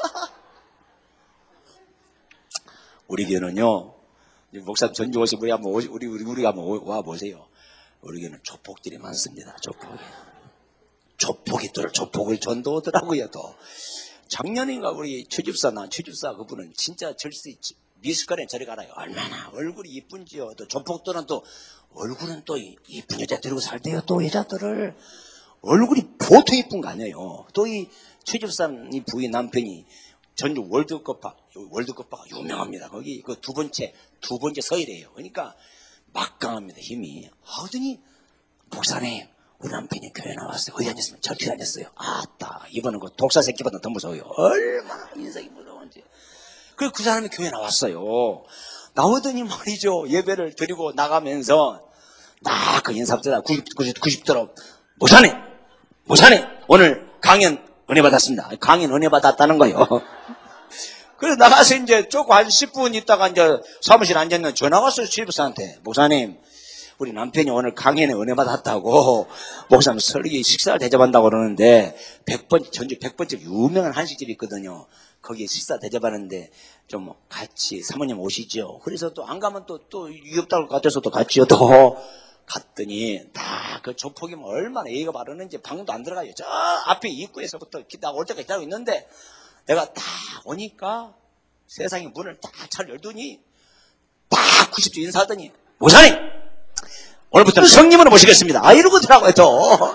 우리 교회는요, 목사님 전주 오시 우리 한번 오시, 우리 우리 우리 한번 와 보세요. 우리 교회는 조폭들이 많습니다. 조폭이, 조폭이 또 조폭을 전도하더라고요. 또 작년인가 우리 최집사나 최집사 그분은 진짜 절세 미숫가루에 저리 가라요. 얼마나 얼굴이 이쁜지요. 또 조폭들은 또 얼굴은 또 이쁜 여자 데리고 살대요. 또 여자들을. 얼굴이 보통 이쁜 거 아니에요. 또 이 최집사님 이 부인 남편이 전주 월드컵, 월드컵바가 유명합니다. 거기 그 두 번째, 두 번째 서열이에요. 그러니까 막강합니다. 힘이. 하더니 목사님, 우리 남편이 교회 나왔어요. 어디 다녔으면 절대 다녔어요. 아따, 이번은 그 독사 새끼보다 더 무서워요. 얼마나 인생이 무서운지. 그래서 그 사람이 교회 나왔어요. 나오더니 말이죠. 예배를 드리고 나가면서 나 그 인사부터 구십, 구십, 구십 도로 목사님! 목사님! 오늘 강연 은혜 받았습니다. 강연 은혜 받았다는 거예요. 그래서 나가서 이제 조금 한 십 분 있다가 이제 사무실 앉았는데 전화가 왔어요. 집사한테. 목사님, 우리 남편이 오늘 강연에 은혜 받았다고 목사님 설계 식사를 대접한다고 그러는데 백 번, 전주 백 번째 유명한 한식집이 있거든요. 거기에 식사 대접하는데 좀 같이 사모님 오시죠. 그래서 또 안 가면 또, 또 위협당할 것 같아서 또 같이요. 또 갔더니 다 그 조폭이면 얼마나 예의가 바르는지 방도 안 들어가요. 저 앞에 입구에서부터 기다가 올 때까지 기다리고 있는데 내가 딱 오니까 세상에 문을 딱 잘 열더니 딱 구십 주 인사하더니 목사님! 오늘부터는 성님으로 모시겠습니다. 아 이러고 더라고요 또.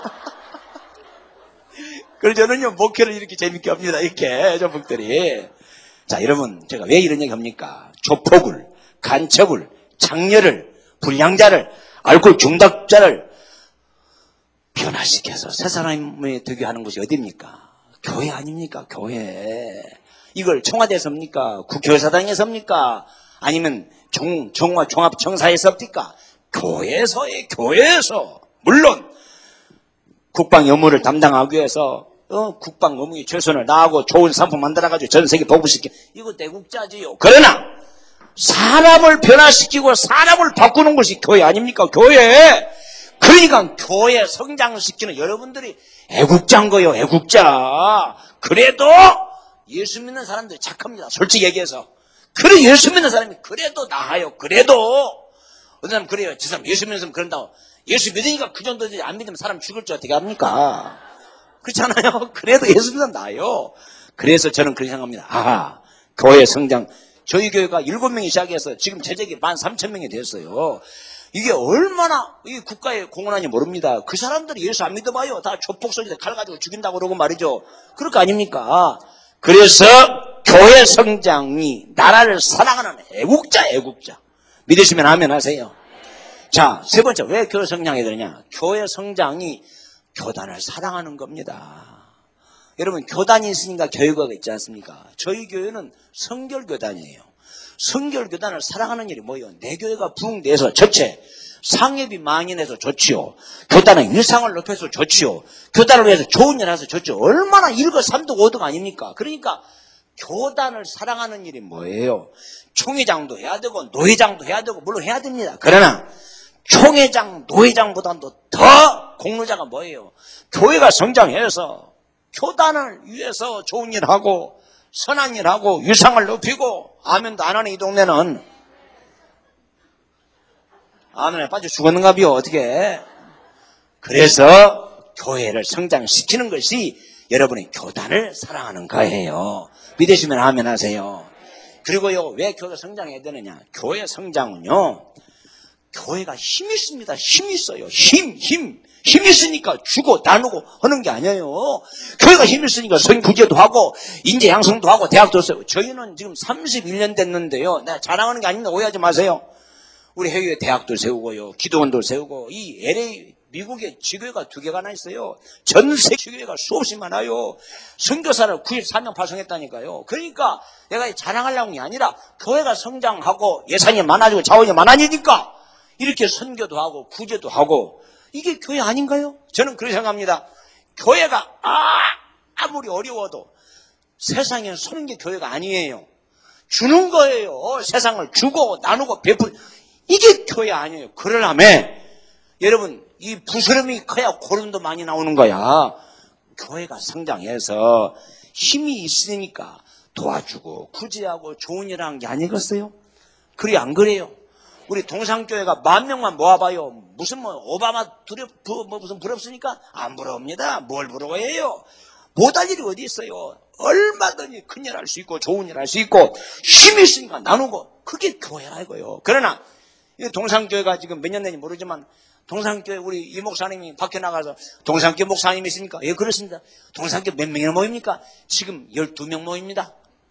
그래서 저는요 목회를 이렇게 재밌게 합니다. 이렇게 조폭들이. 자 여러분 제가 왜 이런 얘기 합니까? 조폭을, 간첩을, 장녀를, 불량자를, 알코올 중독자를 변화시켜서 새 사람이 되게 하는 곳이 어디입니까? 교회 아닙니까? 교회. 이걸 청와대에서 합니까? 국회의사당에서 합니까? 아니면 종, 종화 종합청사에서 합니까? 교회에서의 교회에서. 물론 국방 업무를 담당하기 위해서 어, 국방 업무에 최선을 다하고 좋은 상품 만들어가지고 전 세계 보급시켜. 이거 내국자지요. 그러나 사람을 변화시키고 사람을 바꾸는 것이 교회 아닙니까? 교회. 그러니까 교회 성장시키는 여러분들이 애국자인 거예요. 애국자. 그래도 예수 믿는 사람들이 착합니다. 솔직히 얘기해서. 그래 예수 믿는 사람이 그래도 나아요. 그래도 어떤 사람 그래요. 저 사람 예수 믿는 사람 그런다고. 예수 믿으니까 그 정도지 안 믿으면 사람 죽을 줄 어떻게 합니까? 그렇잖아요. 그래도 예수 믿는 사람 나아요. 그래서 저는 그렇게 생각합니다. 아, 교회 성장. 저희 교회가 일곱 명이 시작해서 지금 재적이 만 삼천 명이 됐어요. 이게 얼마나 이 국가에 공헌하는지 모릅니다. 그 사람들이 예수 안 믿어봐요. 다 조폭 소리에 칼 가지고 죽인다고 그러고 말이죠. 그럴 거 아닙니까? 그래서 교회 성장이 나라를 사랑하는 애국자, 애국자. 믿으시면 아멘 하세요. 자, 세 번째, 왜 교회 성장해야 되느냐? 교회 성장이 교단을 사랑하는 겁니다. 여러분, 교단이 있으니까 교회가 있지 않습니까? 저희 교회는 성결교단이에요. 성결교단을 사랑하는 일이 뭐예요? 내 교회가 부흥돼서 좋지. 상업이 망인해서 좋지요. 교단의 일상을 높여서 좋지요. 교단을 위해서 좋은 일 해서 좋죠. 얼마나 일거삼득 오득 아닙니까? 그러니까 교단을 사랑하는 일이 뭐예요? 총회장도 해야 되고 노회장도 해야 되고 물론 해야 됩니다. 그러나 총회장, 노회장보다도 더 공로자가 뭐예요? 교회가 성장해서 교단을 위해서 좋은 일 하고 선한 일 하고 유상을 높이고 아멘도 안 하는 이 동네는 아멘에 빠져 죽었는가비요. 어떻게? 그래서 교회를 성장시키는 것이 여러분의 교단을 사랑하는 거예요. 믿으시면 아멘 하세요. 그리고요, 왜 교회가 성장해야 되느냐? 교회 성장은요, 교회가 힘이 있습니다. 힘이 있어요. 힘, 힘. 힘이 있으니까 주고 나누고 하는 게 아니에요. 교회가 힘이 있으니까 선구제도 하고 인재 양성도 하고 대학도 써요. 저희는 지금 삼십일 년 됐는데요. 내가 자랑하는 게 아닙니다. 오해하지 마세요. 우리 해외에 대학도 세우고요. 기도원도 세우고 이 엘에이 미국에 지교회가 두 개가 하나 있어요. 전 세계 지교회가 수없이 많아요. 선교사를 구십사 명 파송했다니까요. 그러니까 내가 자랑하려는 게 아니라 교회가 성장하고 예산이 많아지고 자원이 많아지니까 이렇게 선교도 하고 구제도 하고 이게 교회 아닌가요? 저는 그렇게 생각합니다. 교회가 아, 아무리 어려워도 세상에 서는 게 교회가 아니에요. 주는 거예요. 세상을 주고 나누고 베풀 이게 교회 아니에요. 그러려면 여러분 이 부스럼이 커야 고름도 많이 나오는 거야. 교회가 성장해서 힘이 있으니까 도와주고 구제하고 좋은 일 하는 게 아니겠어요? 그래 안 그래요? 우리 동상교회가 만 명만 모아봐요. 무슨 뭐 오바마 두렵 뭐 무슨 부럽습니까? 안 부러웁니다. 뭘 부러워해요? 못할 일이 어디 있어요? 얼마든지 큰 일 할 수 있고 좋은 일 할 수 있고 힘이 있으니까 나누고 그게 교회라 이거요. 그러나 이 동상교회가 지금 몇 년 된지 모르지만 동상교회 우리 이 목사님이 밖에 나가서 동상교회 목사님이 있으니까 예 그렇습니다. 동상교회 몇 명이나 모입니까? 지금 열두 명 모입니다.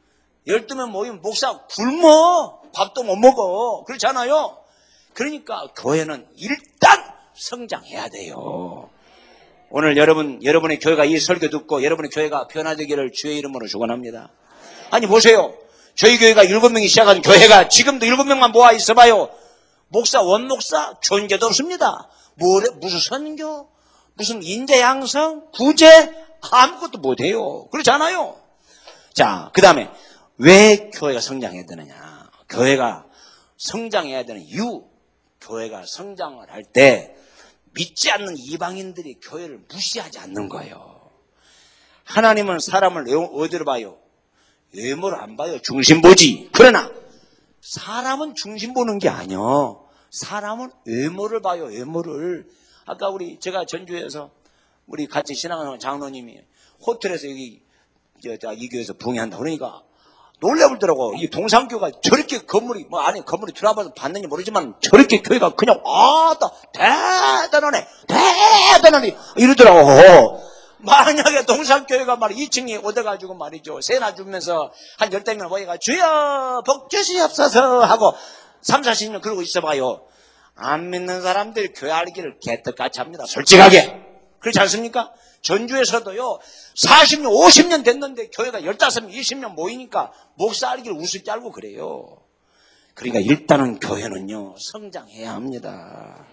열두 명 모이면 목사 굶어. 밥도 못 먹어. 그렇잖아요. 그러니까 교회는 일단 성장해야 돼요. 오늘 여러분, 여러분의 교회가 이 설교 듣고 여러분의 교회가 변화되기를 주의 이름으로 축원합니다. 아니 보세요. 저희 교회가 일곱 명이 시작한 교회가 지금도 일곱 명만 모아 있어봐요. 목사, 원목사 존재도 없습니다. 뭐래, 무슨 선교, 무슨 인재 양성, 구제 아무것도 못해요. 그렇잖아요. 자, 그 다음에 왜 교회가 성장해야 되느냐? 교회가 성장해야 되는 이유, 교회가 성장을 할 때 믿지 않는 이방인들이 교회를 무시하지 않는 거예요. 하나님은 사람을 어디로 봐요? 외모를 안 봐요. 중심 보지. 그러나 사람은 중심 보는 게 아니요. 사람은 외모를 봐요. 외모를. 아까 우리 제가 전주에서 우리 같이 신앙하는 장로님이 호텔에서 여기 이 교회에서 부흥한다 그러니까 놀래보더라고. 이 동상교가 저렇게 건물이 뭐 안에 건물이 들어와봐서 봤는지 모르지만 저렇게 교회가 그냥 아따 대단하네 대단하네 이러더라고. 만약에 동상교회가 말 이 층에 얻어가지고 말이죠 세나 주면서 한 열댓 명 모여가 주여 복 주시옵소서 하고 삼사십 년 그러고 있어봐요. 안 믿는 사람들이 교회 알기를 개떡같이 합니다. 솔직하게. 그렇지 않습니까? 전주에서도요 사십 년 오십 년 됐는데 교회가 열다섯 명 이십 명 모이니까 목사 알기를 우습게 알고 그래요. 그러니까 일단은 교회는요 성장해야 합니다.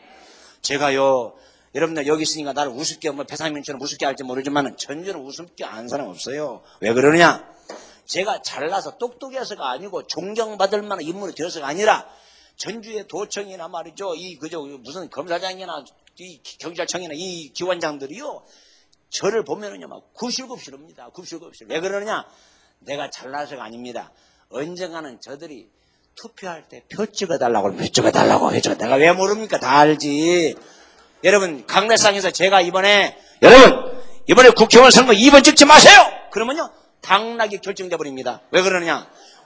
제가요 여러분들 여기 있으니까 나를 우습게 뭐 배상민처럼 우습게 할지 모르지만 전주는 우습게 아는 사람 없어요. 왜 그러느냐? 제가 잘나서 똑똑해서가 아니고 존경받을 만한 인물이 되어서가 아니라 전주의 도청이나 말이죠 이 그저 무슨 검사장이나 이 경찰청이나 이 기관장들이요 저를 보면은요 막 굽실굽실합니다. 굽실굽실. 왜 그러느냐? 내가 잘나서가 아닙니다. 언젠가는 저들이 투표할 때 표 찍어달라고 하면 표 찍어달라고 해줘. 내가 왜 모릅니까? 다 알지. 여러분 강례상에서 제가 이번에 여러분 이번에 국회의원 선거 이 번 찍지 마세요. 그러면요 당락이 결정돼 버립니다. 왜 그러느냐?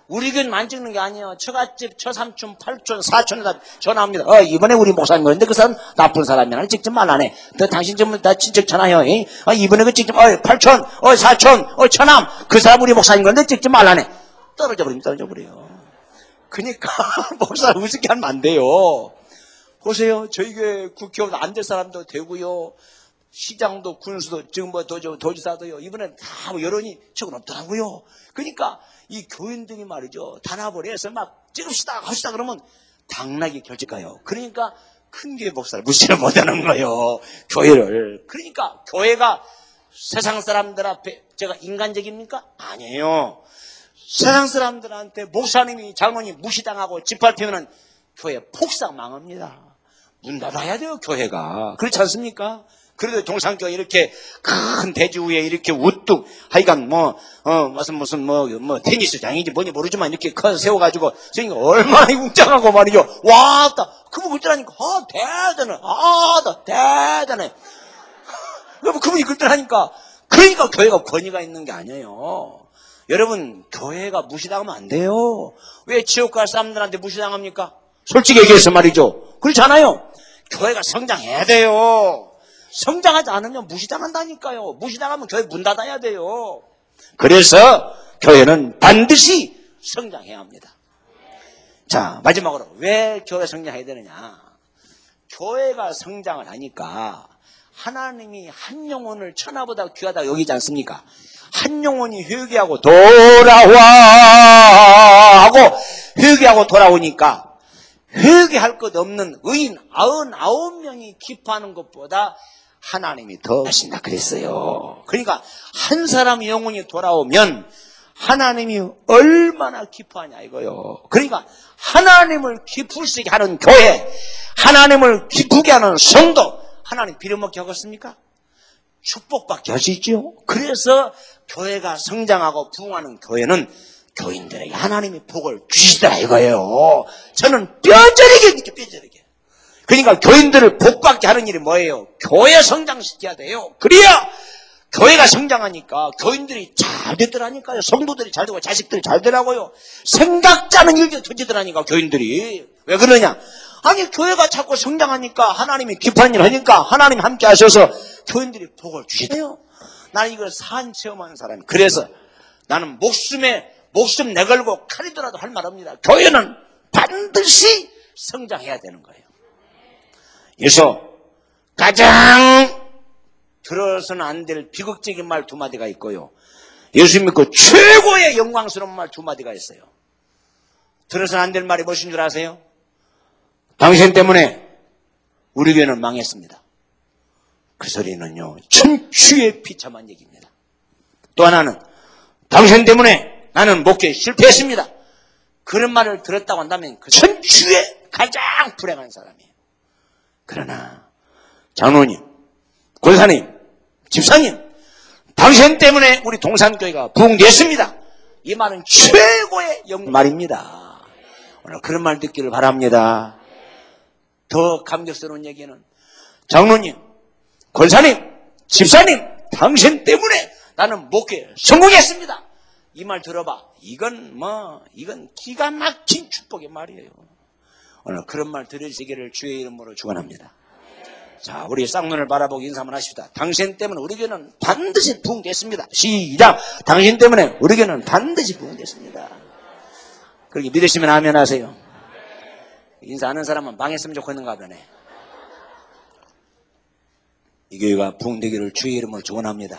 우리 교회만 찍는 게 아니에요. 처갓집, 처삼촌, 팔촌, 사촌에다 전화합니다. 어, 이번에 우리 목사님 그런데 그 사람 나쁜 사람이야. 찍지 말라네. 너 당신 전부 다 친척 전화해요. 이? 어, 이번에 그 찍지 마. 어, 팔촌, 어, 사촌, 어, 처남. 그 사람 우리 목사님 그런데 찍지 말라네. 떨어져 버립니다. 떨어져 버려요. 그러니까 목사를 우습게 하면 안 돼요. 보세요. 저희 교회 국회의원 안 될 사람도 되고요. 시장도 군수도 지금 뭐 도지, 도지사도요. 이번에 다 뭐 여론이 적은 없더라고요. 그러니까 이 교인들이 말이죠. 단합을 해서 막 찍읍시다 합시다 그러면 당나귀 결집가요. 그러니까 큰 교회 목사를 무시를 못하는 거예요. 교회를. 그러니까 교회가 세상 사람들 앞에 제가 인간적입니까? 아니에요. 세상 사람들한테 목사님이 장로님 무시당하고 짓밟히면 교회 폭삭 망합니다. 문 닫아야 돼요. 교회가. 그렇지 않습니까? 그래도 동산교회 이렇게 큰 대지 위에 이렇게 우뚝 하여간 뭐, 어, 무슨 무슨 뭐, 뭐, 테니스장인지 뭔지 모르지만 이렇게 커서 세워가지고, 저희가 얼마나 웅장하고 말이죠. 와, 다 그분 글뜰하니까, 아, 대단해. 아, 나 대단해. 여러분, 그분이 글뜰하니까, 그러니까 교회가 권위가 있는 게 아니에요. 여러분, 교회가 무시당하면 안 돼요. 왜 지옥 갈 사람들한테 무시당합니까? 솔직히 얘기해서 말이죠. 그렇잖아요. 교회가 성장해야 돼요. 성장하지 않으면 무시당한다니까요. 무시당하면 교회 문 닫아야 돼요. 그래서 교회는 반드시 성장해야 합니다. 자, 마지막으로 왜 교회 성장해야 되느냐. 교회가 성장을 하니까 하나님이 한 영혼을 천하보다 귀하다고 여기지 않습니까? 한 영혼이 회개하고 돌아와 하고 회개하고 돌아오니까 회개할 것 없는 의인 아흔아홉 명이 기뻐하는 것보다 하나님이 더 하신다 그랬어요. 그러니까 한 사람의 영혼이 돌아오면 하나님이 얼마나 기뻐하냐 이거요. 그러니까 하나님을 기쁘시게 하는 교회, 하나님을 기쁘게 하는 성도, 하나님 빌어먹게 하겠습니까? 축복받게 하시죠. 그래서 교회가 성장하고 부흥하는 교회는 교인들에게 하나님이 복을 주시더라 이거예요. 저는 뼈저리게 이렇게 뼈저리게. 그러니까 교인들을 복받게 하는 일이 뭐예요? 교회 성장시켜야 돼요. 그래야 교회가 성장하니까 교인들이 잘 되더라니까요. 성도들이 잘 되고 자식들이 잘 되라고요. 생각자는 일도 터지더라니까 교인들이. 왜 그러냐? 아니 교회가 자꾸 성장하니까 하나님이 기뻐하는 일 하니까 하나님 함께 하셔서 교인들이 복을 주시대요. 나는 이걸 산 체험하는 사람이. 그래서 나는 목숨에 목숨 내걸고 칼이더라도 할 말 없니다. 교회는 반드시 성장해야 되는 거예요. 그래서 가장 들어서는 안 될 비극적인 말 두 마디가 있고요. 예수 믿고 최고의 영광스러운 말 두 마디가 있어요. 들어서는 안 될 말이 무엇인 줄 아세요? 당신 때문에 우리 교회는 망했습니다. 그 소리는요, 천추의 비참한 얘기입니다. 또 하나는 당신 때문에 나는 목회에 실패했습니다. 그런 말을 들었다고 한다면 그 천추의 가장 불행한 사람이에요. 그러나 장로님, 권사님, 집사님, 당신 때문에 우리 동산교회가 부흥됐습니다. 이 말은 최고의 영 말입니다. 오늘 그런 말 듣기를 바랍니다. 더 감격스러운 얘기는 장로님, 권사님, 집사님, 당신 때문에 나는 목회에 성공했습니다. 이 말 들어봐. 이건 뭐 이건 기가 막힌 축복의 말이에요. 오늘 그런 말 들으시기를 주의 이름으로 축원합니다. 자, 우리 쌍눈을 바라보고 인사 한번 하십시다. 당신 때문에 우리 교회는 반드시 부흥됐습니다. 시작. 당신 때문에 우리 교회는 반드시 부흥됐습니다. 그렇게 믿으시면 아멘 하세요. 인사하는 사람은 망했으면 좋겠는가 보네. 이 교회가 부흥되기를 주의 이름으로 축원합니다.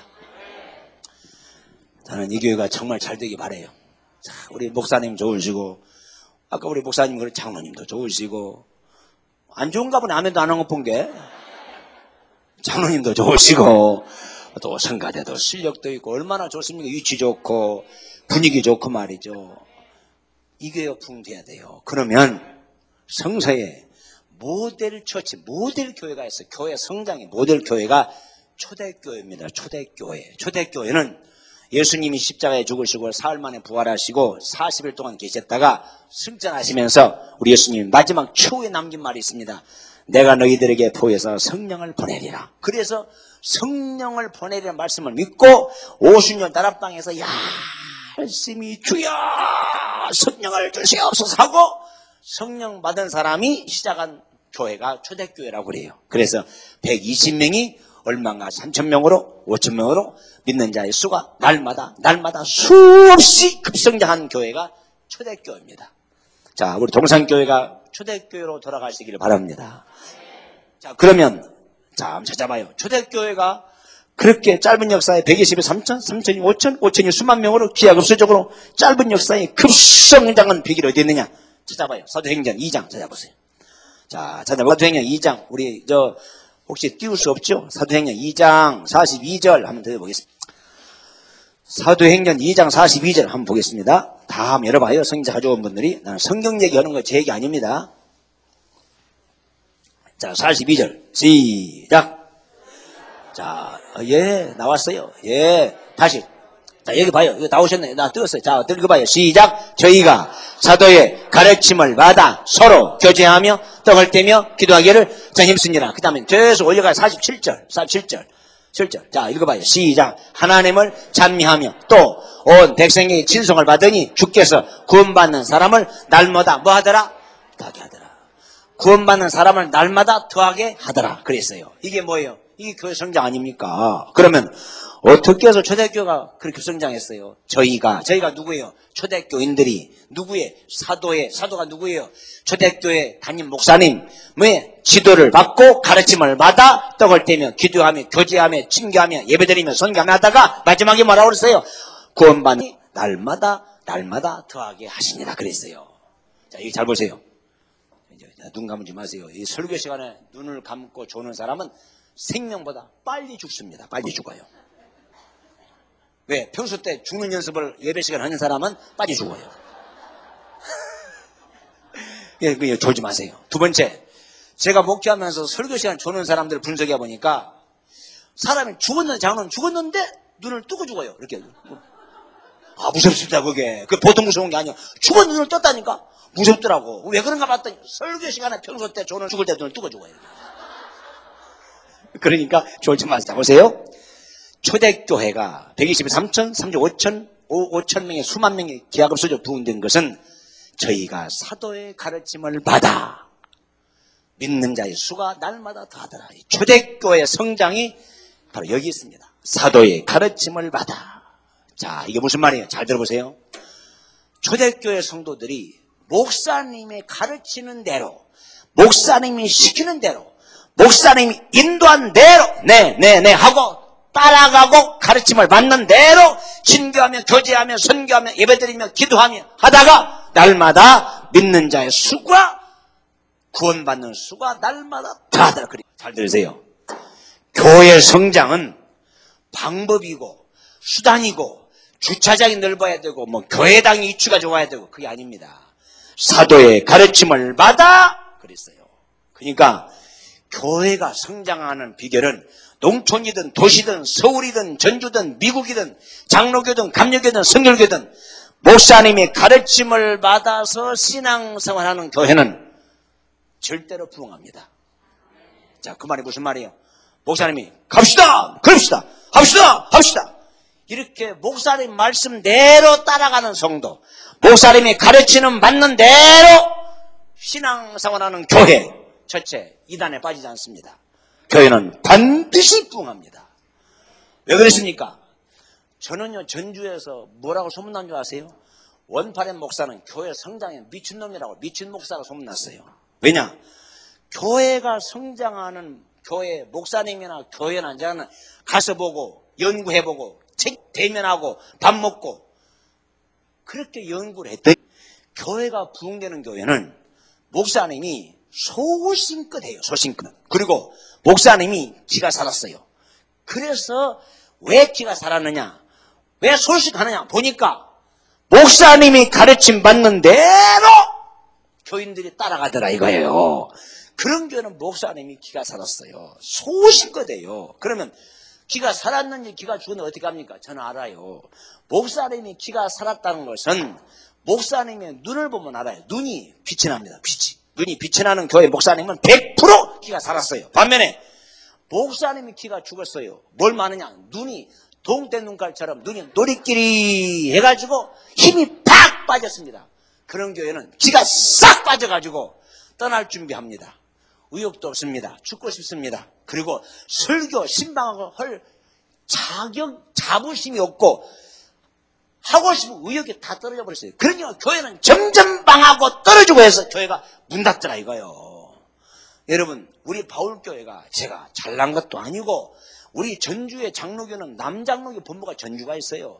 저는 이 교회가 정말 잘 되기 바라요. 자, 우리 목사님 좋으시고, 아까 우리 목사님 그런 장로님도 좋으시고, 안 좋은가 보네. 아멘도 안 한 거 본 게. 장로님도 좋으시고, 또 성가대도 실력도 있고, 얼마나 좋습니까? 위치 좋고, 분위기 좋고 말이죠. 이 교회가 부흥돼야 돼요. 그러면 성서에 모델 처치, 모델 교회가 있어요. 교회 성장의 모델 교회가 초대교회입니다. 초대교회. 초대교회는 예수님이 십자가에 죽으시고 사흘 만에 부활하시고 사십 일 동안 계셨다가 승천하시면서 우리 예수님이 마지막 최후에 남긴 말이 있습니다. 내가 너희들에게 보여서 성령을 보내리라. 그래서 성령을 보내리라는 말씀을 믿고 오십 년 다락방에서 야 말씀이 주여 성령을 주시옵소서 하고 성령 받은 사람이 시작한 교회가 초대교회라고 그래요. 그래서 백이십 명이 얼마인가 삼천 명으로 오천 명으로 믿는 자의 수가 날마다 날마다 수없이 급성장한 교회가 초대교회입니다. 자, 우리 동산교회가 초대교회로 돌아가시기를 바랍니다. 자, 그러면 자, 한번 찾아봐요. 초대교회가 그렇게 짧은 역사에 백이십에 삼천, 삼천이 오천, 오천이 수만 명으로 기하급수적으로 짧은 역사에 급성장한 비결이 어디 있느냐? 찾아봐요. 사도행전 이 장 찾아보세요. 자, 찾아봐요. 사도행전 이 장. 우리 저 혹시 띄울 수 없죠? 사도행전 이 장 사십이 절 한번 더 보겠습니다. 사도행전 이 장 사십이 절 한번 보겠습니다. 다 한번 열어봐요. 성경 가져온 분들이. 나는 성경 얘기하는 거 제 얘기 아닙니다. 자, 사십이 절 시작. 자, 예, 나왔어요. 예, 다시. 자, 여기 봐요. 이거 나오셨네. 나 떴어요. 자, 읽어봐요. 시작. 저희가 사도의 가르침을 받아 서로 교제하며 떡을 떼며 기도하기를 전 힘쓰니라. 그 다음에 계속 올려가요. 사십칠 절, 사십칠 절, 칠 절. 자, 읽어봐요. 시작. 하나님을 찬미하며 또 온 백성의 친송을 받으니 주께서 구원받는 사람을 날마다 뭐 하더라? 더하게 하더라. 구원받는 사람을 날마다 더하게 하더라. 그랬어요. 이게 뭐예요? 이게 교회 성장 아닙니까? 그러면 어떻게 해서 초대교회가 그렇게 성장했어요? 저희가, 저희가 누구예요? 초대교인들이 누구의? 사도의, 사도가 누구예요? 초대교회 담임 목사님, 왜? 지도를 받고 가르침을 받아 떡을 떼며 기도하며 교제하며 친교하며 예배드리며 선교하며 하다가 마지막에 뭐라고 그랬어요? 구원받는 날마다 날마다 더하게 하시니라 그랬어요. 자, 여기 잘 보세요. 눈 감지 마세요. 이 설교 시간에 눈을 감고 조는 사람은 생명보다 빨리 죽습니다. 빨리 죽어요. 왜? 평소 때 죽는 연습을 예배 시간 하는 사람은 빨리 죽어요. 예, 그 졸지 마세요. 두 번째, 제가 목회하면서 설교 시간 조는 사람들 분석해 보니까 사람이 죽었는데 장로는 죽었는데 눈을 뜨고 죽어요. 이렇게. 아, 무섭습니다, 그게. 그 보통 무서운 게 아니야. 죽었는데 눈을 떴다니까? 무섭더라고. 왜 그런가 봤더니 설교 시간에 평소 때 조는 죽을 때 눈을 뜨고 죽어요. 그러니까 졸지 마세요. 보세요. 초대교회가 백이십에 삼천, 삼천, 오천, 오천 명의 수만 명의 기하급수적 부흥된 것은 저희가 사도의 가르침을 받아 믿는 자의 수가 날마다 더하더라. 초대교회의 성장이 바로 여기 있습니다. 사도의 가르침을 받아. 자, 이게 무슨 말이에요? 잘 들어보세요. 초대교회 성도들이 목사님이 가르치는 대로, 목사님이 시키는 대로, 목사님이 인도한 대로, 네, 네, 네 하고 따라가고 가르침을 받는 대로 친교하며 교제하며 선교하며 예배드리며 기도하며 하다가 날마다 믿는 자의 수가 구원받는 수가 날마다 더하더라. 잘 들으세요. 교회 성장은 방법이고 수단이고 주차장이 넓어야 되고 뭐 교회당이 이추가 좋아야 되고 그게 아닙니다. 사도의 가르침을 받아 그랬어요. 그러니까 교회가 성장하는 비결은 농촌이든 도시든 서울이든 전주든 미국이든 장로교든 감리교든 성결교든 목사님의 가르침을 받아서 신앙생활하는 교회는 절대로 부흥합니다. 자, 그 말이 무슨 말이에요? 목사님이 갑시다! 그럽시다! 합시다! 합시다! 이렇게 목사님 말씀대로 따라가는 성도, 목사님이 가르치는 받는 대로 신앙생활하는 교회, 첫째, 이단에 빠지지 않습니다. 교회는 반드시 부흥합니다. 왜 그랬습니까? 저는요, 전주에서 뭐라고 소문난 줄 아세요? 원파렘 목사는 교회 성장에 미친놈이라고 미친 목사가 소문났어요. 왜냐? 교회가 성장하는 교회 목사님이나 교회나 이제는 가서 보고 연구해보고 책 대면하고 밥 먹고 그렇게 연구를 했더니 교회가 부흥되는 교회는 목사님이 소신껏 해요. 소신껏. 그리고 목사님이 기가 살았어요. 그래서 왜 기가 살았느냐? 왜 소식하느냐? 보니까 목사님이 가르침 받는 대로 교인들이 따라가더라 이거예요. 그런 교회는 목사님이 기가 살았어요. 소신껏 해요. 그러면 기가 살았는지 기가 죽었는지 어떻게 합니까? 저는 알아요. 목사님이 기가 살았다는 것은 목사님의 눈을 보면 알아요. 눈이 빛이 납니다. 빛이. 눈이 빛이 나는 교회 목사님은 백 퍼센트 기가 살았어요. 반면에 목사님이 기가 죽었어요. 뭘 많으냐? 눈이 동태 눈깔처럼 눈이 노리끼리 해가지고 힘이 팍 빠졌습니다. 그런 교회는 기가 싹 빠져가지고 떠날 준비합니다. 의욕도 없습니다. 죽고 싶습니다. 그리고 설교, 신방을 할 자격, 자부심이 없고 하고 싶은 의욕이 다 떨어져 버렸어요. 그러니까 교회는 점점 망하고 떨어지고 해서 교회가 문 닫더라 이거요. 여러분, 우리 바울교회가 제가 잘난 것도 아니고 우리 전주의 장로교는 남장로교 본부가 전주가 있어요.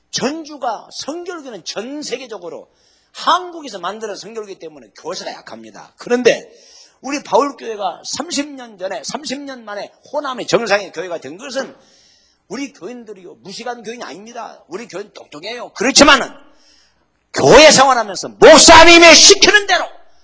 전주가 성결교는 전 세계적으로 한국에서 만드는 성결교이기 때문에 교세가 약합니다. 그런데 우리 바울교회가 삼십 년 전에 삼십 년 만에 호남의 정상의 교회가 된 것은 우리 교인들이요 무식한 교인이 아닙니다. 우리 교인 똑똑해요. 그렇지만은 교회 생활하면서 목사님이 시키는 대로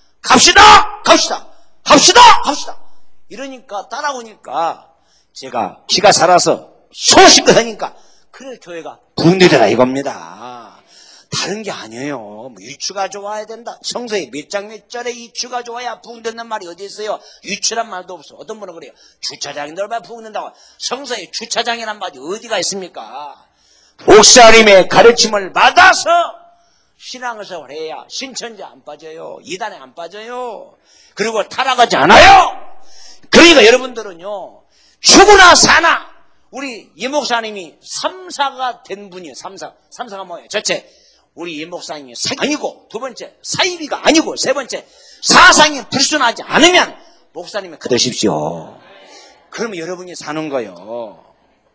갑시다 갑시다 갑시다 갑시다 이러니까 따라오니까 제가 기가 살아서 소식을 하니까 그래 교회가 붕괴되라 이겁니다. 다른 게 아니에요. 뭐 유추가 좋아야 된다. 성서에 몇 장 몇 절에 유추가 좋아야 부흥된다는 말이 어디 있어요? 유추란 말도 없어. 어떤 분은 그래요. 주차장이 넓어야 부흥된다고. 성서에 주차장이란 말이 어디가 있습니까? 목사님의 가르침을 받아서 신앙생활 해야 신천지 안 빠져요. 이단에 안 빠져요. 그리고 타락하지 않아요. 그러니까 여러분들은요. 죽으나 사나 우리 이 목사님이 삼사가 된 분이에요. 삼사. 삼사가 뭐예요? 첫째, 우리 이 목사님이 사 아니고, 두 번째, 사이비가 아니고, 세 번째, 사상이 불순하지 않으면 목사님을 그러십시오. 그러면 여러분이 사는 거예요.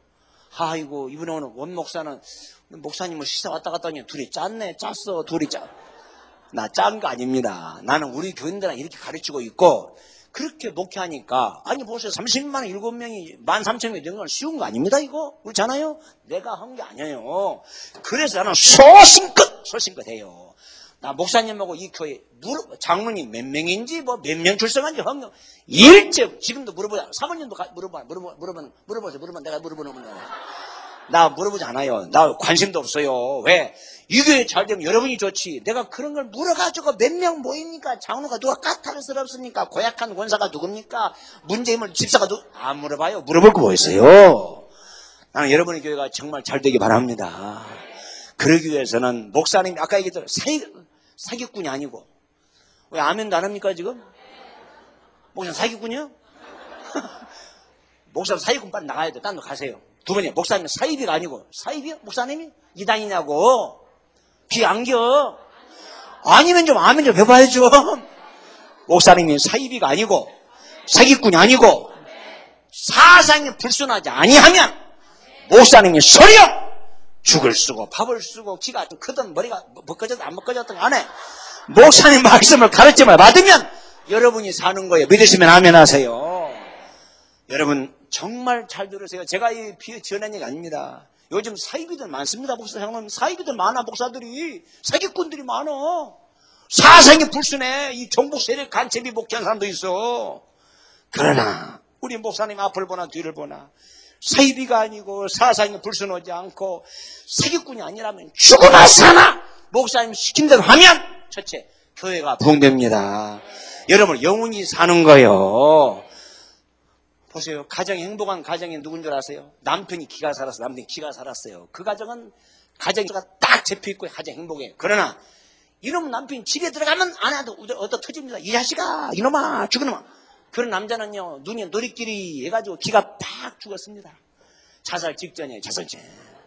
아이고, 이번에 오늘 원 목사는 목사님을 시사 왔다 갔다 하니 둘이 짰네, 짰어, 둘이 짜. 나 짠 거 아닙니다. 나는 우리 교인들한테 이렇게 가르치고 있고, 그렇게 목회하니까 아니 보세요. 삼십만 원 일곱 명이 만 삼천 명이 된 건 쉬운 거 아닙니다 이거. 그렇잖아요. 내가 한 게 아니에요. 그래서 나는 소신껏 소신껏 해요. 나 목사님하고 이 교회 물어, 장로님 몇 명인지 뭐 몇 명 출석한지 헌금 일제 지금도 물어보자. 사모님도 가, 물어봐 물어봐 물어봐 물어보세요. 물어봐 내가 물어보는 건데 나 물어보지 않아요. 나 관심도 없어요. 왜? 이 교회 잘 되면 여러분이 좋지. 내가 그런 걸 물어가지고 몇 명 모입니까? 장로가 누가 까탈스럽습니까? 고약한 권사가 누굽니까? 문재인을 집사가 누? 안 물어봐요. 물어볼 거 뭐 있어요? 나는 여러분의 교회가 정말 잘 되기 바랍니다. 그러기 위해서는 목사님이 아까 얘기했던 사기, 사기꾼이 아니고 왜 아멘도 안 합니까 지금? 목사님 사기꾼이요? 목사님 사기꾼 빨리 나가야 돼. 딴 데 가세요. 두 번째, 목사님 사이비가 아니고, 사이비요? 목사님이? 이단이냐고? 귀 안겨? 아니면 좀, 아멘 좀 해봐야죠. 목사님이 사이비가 아니고, 사기꾼이 아니고, 사상이 불순하지 아니하면, 목사님이 서려! 죽을 쓰고, 밥을 쓰고, 키가 좀 크든 머리가 벗겨졌든 안 벗겨졌든 간에, 목사님 말씀을 가르침을 받으면, 여러분이 사는 거예요. 믿으시면 아멘 하세요. 여러분, 정말 잘 들으세요. 제가 이 비어 지어낸 얘기 아닙니다. 요즘 사이비들 많습니다. 목사 장로님 사이비들 많아. 목사들이 사기꾼들이 많아. 사상이 불순해. 이 종북 세력 간첩이 목회한 사람도 있어. 그러나 우리 목사님 앞을 보나 뒤를 보나 사이비가 아니고 사상이 불순하지 않고 사기꾼이 아니라면 죽으나 사나 목사님 시킨 대로 하면 첫째 교회가 부흥됩니다. 여러분 영혼이 사는 거예요. 보세요. 가정이 행복한 가정이 누군 줄 아세요? 남편이 기가 살았어. 남편이 기가 살았어요. 그 가정은 가정이 딱 잡혀있고 가정 행복해요. 그러나 이놈 남편이 집에 들어가면 아내한테 얻어 터집니다. 이 자식아 이놈아 죽으놈아. 그런 남자는요 눈이 노리끼리 해가지고 기가 팍 죽었습니다. 자살 직전이에요. 자살 직전.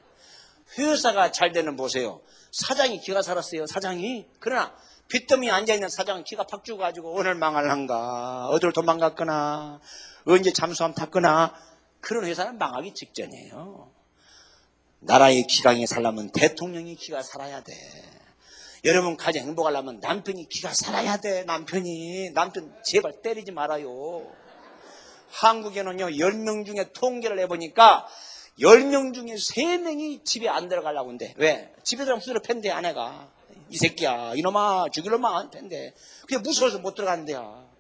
회사가 잘 되는 보세요. 사장이 기가 살았어요. 사장이. 그러나 빚더미에 앉아있는 사장은 기가 팍 죽어가지고 오늘 망할란가 어디로 도망갔거나 언제 잠수함 탔거나 그런 회사는 망하기 직전이에요. 나라의 기강에 살려면 대통령이 기가 살아야 돼. 여러분 가정 행복하려면 남편이 기가 살아야 돼. 남편이 남편 제발 때리지 말아요. 한국에는요 열 명 중에 통계를 해보니까 열 명 중에 세 명이 집에 안 들어가려고 한대. 왜? 집에 들어가면 후드로 팬대 아내가. 이 새끼야 이놈아 죽이려면 안 팬대. 그냥 무서워서 못 들어간대요.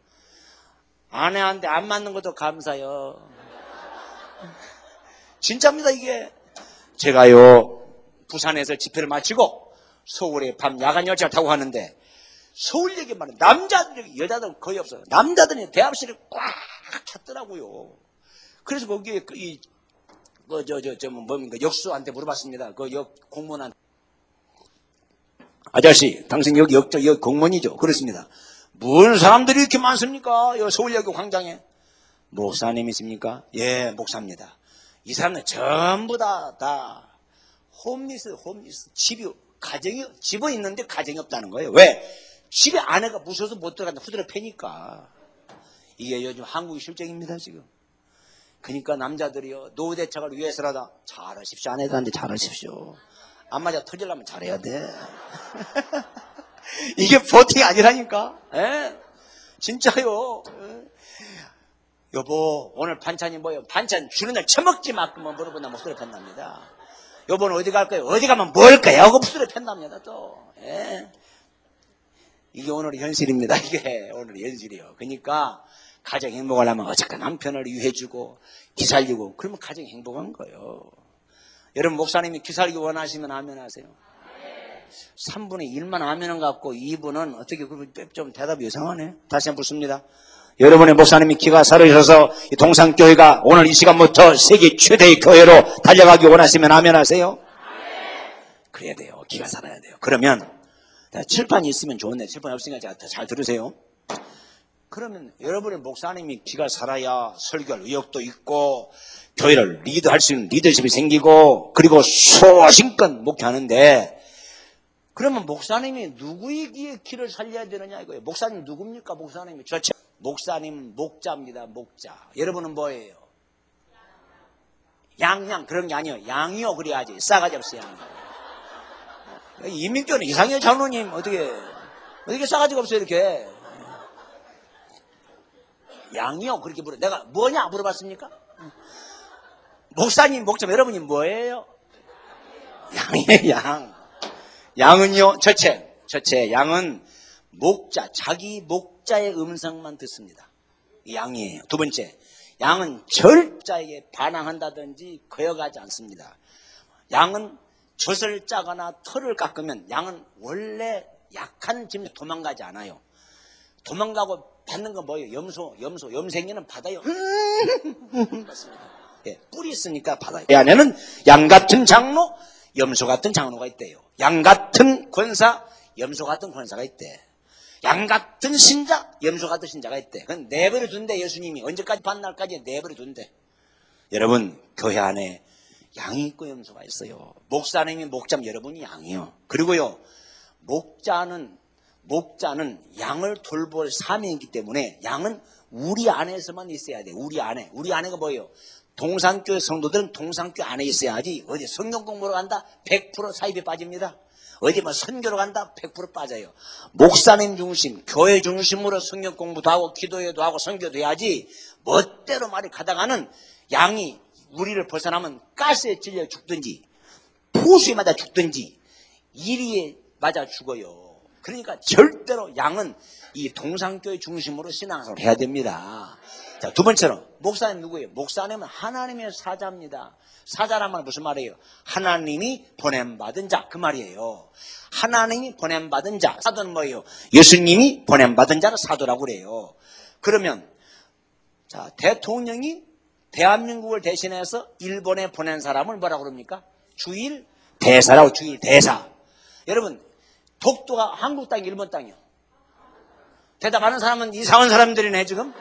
아내한테 안 맞는 것도 감사해요. 진짜입니다 이게. 제가요 부산에서 집회를 마치고 서울에 밤 야간 열차를 타고 가는데 서울역에 말은 남자들이 여자들은 거의 없어요. 남자들이 대합실을 꽉 찼더라고요. 그래서 거기에 이 그, 저, 저, 저, 뭡니까, 역수한테 물어봤습니다. 그 역 공무원한테. 아저씨, 당신 여기 역, 역 공무원이죠? 그렇습니다. 무슨 사람들이 이렇게 많습니까? 여기 서울역 광장에. 목사님이십니까? 예, 목사입니다. 이 사람들 전부 다, 다, 홈리스, 홈리스. 집이, 가정이, 집은 있는데 가정이 없다는 거예요. 왜? 집에 아내가 무서워서 못 들어간다. 후드려 패니까. 이게 요즘 한국의 실정입니다, 지금. 그러니까 남자들이요, 노후 대책을 위해서라도 잘하십시오. 아내들한테 잘하십시오. 안 맞아 터지려면 잘해야 돼. 이게 보통이 아니라니까. 에? 진짜요. 에? 여보, 오늘 반찬이 뭐예요? 반찬 주는 날 처먹지 마. 그만 물어보나 목소리 팬답니다. 여보는 어디 갈 거예요? 어디 가면 뭘 거예요? 하고 목소리 팬답니다, 또. 에? 이게 오늘의 현실입니다. 이게 오늘의 현실이요. 그러니까 가정 행복하려면 어쨌든 남편을 위해주고 기살리고 그러면 가정 행복한 거예요. 여러분 목사님이 기살기 원하시면 아멘 하세요. 삼분의 일만 아멘은 갖고 이 분은 어떻게 좀 대답이 이상하네. 다시 한번 묻습니다. 여러분의 목사님이 기가 살아주셔서 동산교회가 오늘 이 시간부터 세계 최대의 교회로 달려가기 원하시면 아멘 하세요. 그래야 돼요. 기가 살아야 돼요. 그러면 칠판이 있으면 좋은데 칠판이 없으니까 제가 더 잘 들으세요. 그러면 여러분의 목사님이 기가 살아야 설교할 의욕도 있고 교회를 리드할 수 있는 리더십이 생기고 그리고 소신껏 목회하는데 그러면 목사님이 누구에게 기를 살려야 되느냐 이거예요. 목사님 누굽니까? 목사님이 저체 목사님 목자입니다. 목자. 여러분은 뭐예요? 양양 그런 게 아니에요. 양이요 그래야지. 싸가지 없어 양. 이민교는 이상해요. 장로님 어떻게 어떻게 싸가지가 없어요 이렇게. 양이요 그렇게 물어. 내가 뭐냐 물어봤습니까? 목사님 목자 여러분이 뭐예요? 양이에요 양. 양은요 저체 저체 양은 목자 자기 목자의 음성만 듣습니다. 양이에요. 두 번째 양은 절자에게 반항한다든지 거역하지 않습니다. 양은 젖을 짜거나 털을 깎으면 양은 원래 약한 짐 도망가지 않아요. 도망가고 받는 건 뭐예요? 염소, 염소, 염생이는 받아요. 맞습니다. 예, 뿔이 있으니까 받아요. 이 안에는 양 같은 장로, 염소 같은 장로가 있대요. 양 같은 권사, 염소 같은 권사가 있대. 양 같은 신자, 염소 같은 신자가 있대. 그건 내버려 둔대, 예수님이. 언제까지 반날까지 내버려 둔대. 여러분, 교회 안에 양이 있고 염소가 있어요. 목사님이 목자면 여러분이 양이요. 그리고요, 목자는 목자는 양을 돌볼 사명이기 때문에 양은 우리 안에서만 있어야 돼. 우리 안에. 우리 안에가 뭐예요? 동산교회 성도들은 동산교회 안에 있어야지. 어디 성경 공부로 간다? 백 퍼센트 사입에 빠집니다. 어디 뭐 선교로 간다? 백 퍼센트 빠져요. 목사님 중심, 교회 중심으로 성경 공부도 하고 기도회도 하고 선교도 해야지 멋대로 말이 가다가는 양이 우리를 벗어나면 가스에 찔려 죽든지 포수에 맞아 죽든지 이리에 맞아 죽어요. 그러니까 절대로 양은 이 동산교회 중심으로 신앙생활을 해야 됩니다. 자, 두 번째로 목사님 누구예요? 목사님은 하나님의 사자입니다. 사자란 무슨 말이에요? 하나님이 보냄받은 자 그 말이에요. 하나님이 보냄받은 자 사도는 뭐예요? 예수님이 보냄받은 자를 사도라고 그래요. 그러면 자 대통령이 대한민국을 대신해서 일본에 보낸 사람을 뭐라고 그럽니까? 주일 대사라고. 주일 대사. 여러분 독도가 한국 땅이 일본 땅이요? 대답하는 사람은 이상한 사람들이네 지금.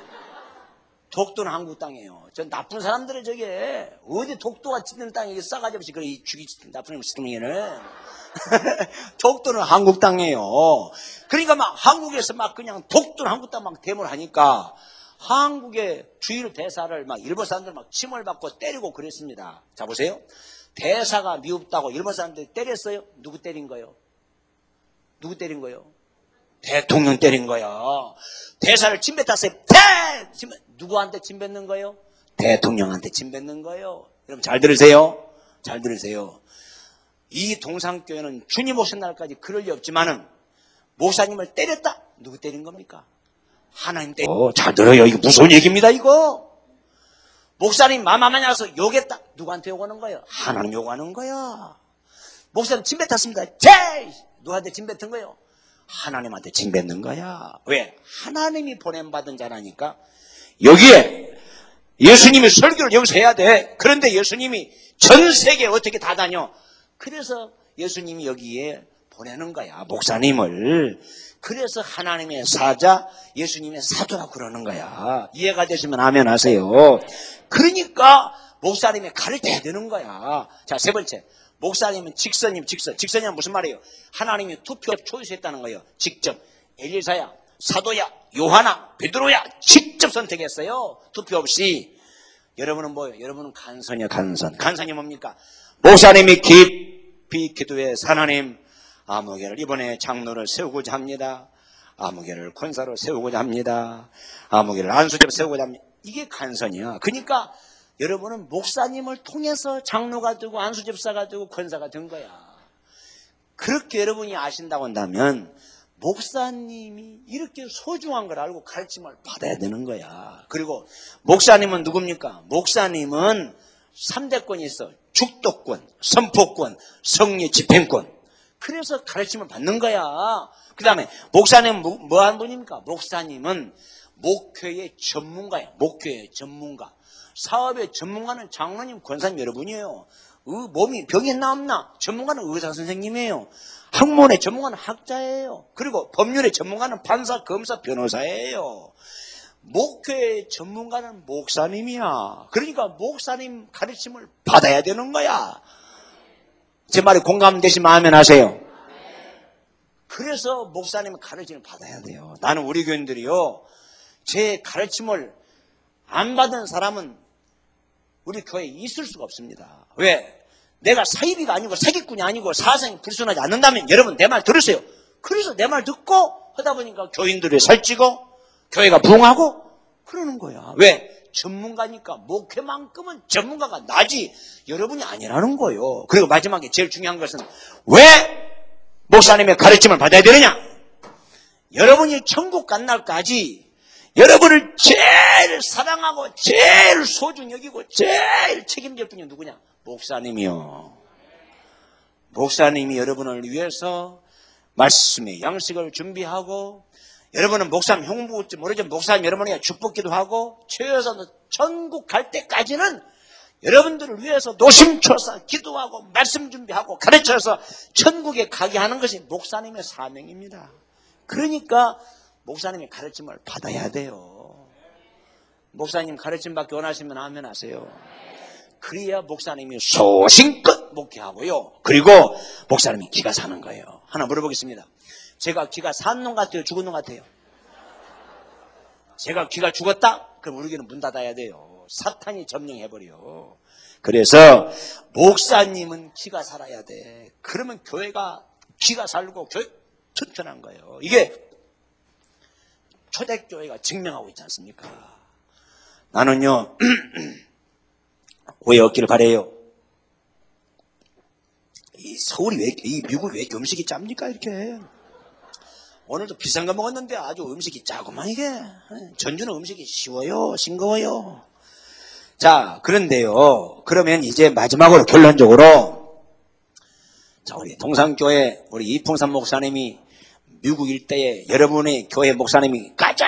독도는 한국 땅이에요. 전 나쁜 사람들이 저게 어디 독도가 짓는 땅에 싸가지 없이 그래 죽이 나쁜 놈 시키면은 독도는 한국 땅이에요. 그러니까 막 한국에서 막 그냥 독도는 한국 땅 막 대모를 하니까 한국의 주일 대사를 막 일본 사람들 막 침을 받고 때리고 그랬습니다. 자 보세요. 대사가 미흡다고 일본 사람들이 때렸어요? 누구 때린 거예요? 누구 때린 거예요? 대통령 때린 거예요. 대사를 침뱉었어요. 대! 침... 누구한테 침뱉는 거예요? 대통령한테 침뱉는 거예요. 여러분 잘 들으세요. 잘 들으세요. 이 동산교회는 주님 오신 날까지 그럴 리 없지만은 목사님을 때렸다. 누구 때린 겁니까? 하나님 때린. 어, 잘 들어요. 이거 무서운 얘기입니다. 이거. 목사님 마마마냐 가서 욕했다. 누구한테 욕하는 거예요? 하나님 욕하는 거야. 목사님 침뱉었습니다. 제! 누구한테 침뱉은 거예요? 하나님한테 징뱉는 거야. 왜? 하나님이 보냄받은 자라니까. 여기에 예수님이 설교를 여기서 해야 돼. 그런데 예수님이 전 세계에 어떻게 다 다녀? 그래서 예수님이 여기에 보내는 거야, 목사님을. 그래서 하나님의 사자, 예수님의 사도라고 그러는 거야. 이해가 되시면 아멘 하세요. 그러니까 목사님이 가르쳐야 되는 거야. 자, 세 번째. 목사님은 직선임, 직선. 직선이란 무슨 말이에요? 하나님이 투표 초이스했다는 거예요. 직접. 엘리사야, 사도야, 요하나, 베드로야 직접 선택했어요. 투표 없이. 여러분은 뭐예요? 여러분은 간선이야, 간선. 간선이 뭡니까? 목사님이 깊이 기도해 하나님, 아무개를 이번에 장로를 세우고자 합니다. 아무개를 권사로 세우고자 합니다. 아무개를 안수접 세우고자 합니다. 이게 간선이야. 그러니까 여러분은 목사님을 통해서 장로가 되고 안수접사가 되고 권사가 된 거야. 그렇게 여러분이 아신다고 한다면 목사님이 이렇게 소중한 걸 알고 가르침을 받아야 되는 거야. 그리고 목사님은 누굽니까? 목사님은 삼 대권이 있어. 축도권, 선포권, 성리 집행권. 그래서 가르침을 받는 거야. 그 다음에 목사님은 뭐, 뭐 하는 분입니까? 목사님은 목회의 전문가야. 목회의 전문가. 사업의 전문가는 장로님, 권사님 여러분이에요. 의, 몸이 병이 남나? 전문가는 의사 선생님이에요. 학문의 전문가는 학자예요. 그리고 법률의 전문가는 판사, 검사, 변호사예요. 목회의 전문가는 목사님이야. 그러니까 목사님 가르침을 받아야 되는 거야. 제 말이 공감되시면 아멘 하세요. 그래서 목사님 가르침을 받아야 돼요. 나는 우리 교인들이요, 제 가르침을 안 받은 사람은 우리 교회에 있을 수가 없습니다. 왜? 내가 사이비가 아니고 사기꾼이 아니고 사상이 불순하지 않는다면 여러분 내 말 들으세요. 그래서 내 말 듣고 하다 보니까 교인들이 살찌고 교회가 부흥하고 그러는 거야. 왜? 전문가니까. 목회만큼은 전문가가 나지 여러분이 아니라는 거예요. 그리고 마지막에 제일 중요한 것은 왜 목사님의 가르침을 받아야 되느냐? 여러분이 천국 간 날까지 여러분을 제일 사랑하고 제일 소중히 여기고 제일 책임질 분이 누구냐? 목사님이요. 목사님이 여러분을 위해서 말씀의 양식을 준비하고, 여러분은 목사님 형 볼지 모르지만 목사님 여러분에게 축복기도 하고, 최소한 천국 갈 때까지는 여러분들을 위해서 노심초사 기도하고 말씀 준비하고 가르쳐서 천국에 가게 하는 것이 목사님의 사명입니다. 그러니까 목사님의 가르침을 받아야 돼요. 목사님 가르침 받기 원하시면 아멘 하세요. 그래야 목사님이 소신껏 목회하고요. 그리고 목사님이 기가 사는 거예요. 하나 물어보겠습니다. 제가 기가 산 놈 같아요? 죽은 놈 같아요? 제가 기가 죽었다? 그럼 우리 교회는 문 닫아야 돼요. 사탄이 점령해버려. 그래서 목사님은 기가 살아야 돼. 그러면 교회가 기가 살고 교회 튼튼한 거예요. 이게 초대교회가 증명하고 있지 않습니까? 나는요 오해 없기를 바래요. 이 서울이 왜, 이 미국이 왜 이렇게 음식이 짭니까 이렇게? 오늘도 비싼 거 먹었는데 아주 음식이 짜구만 이게. 전주는 음식이 쉬워요, 싱거워요. 자, 그런데요, 그러면 이제 마지막으로 결론적으로, 자, 우리 동산교회 우리 이풍산 목사님이 미국 일대에 여러분의 교회 목사님이 가장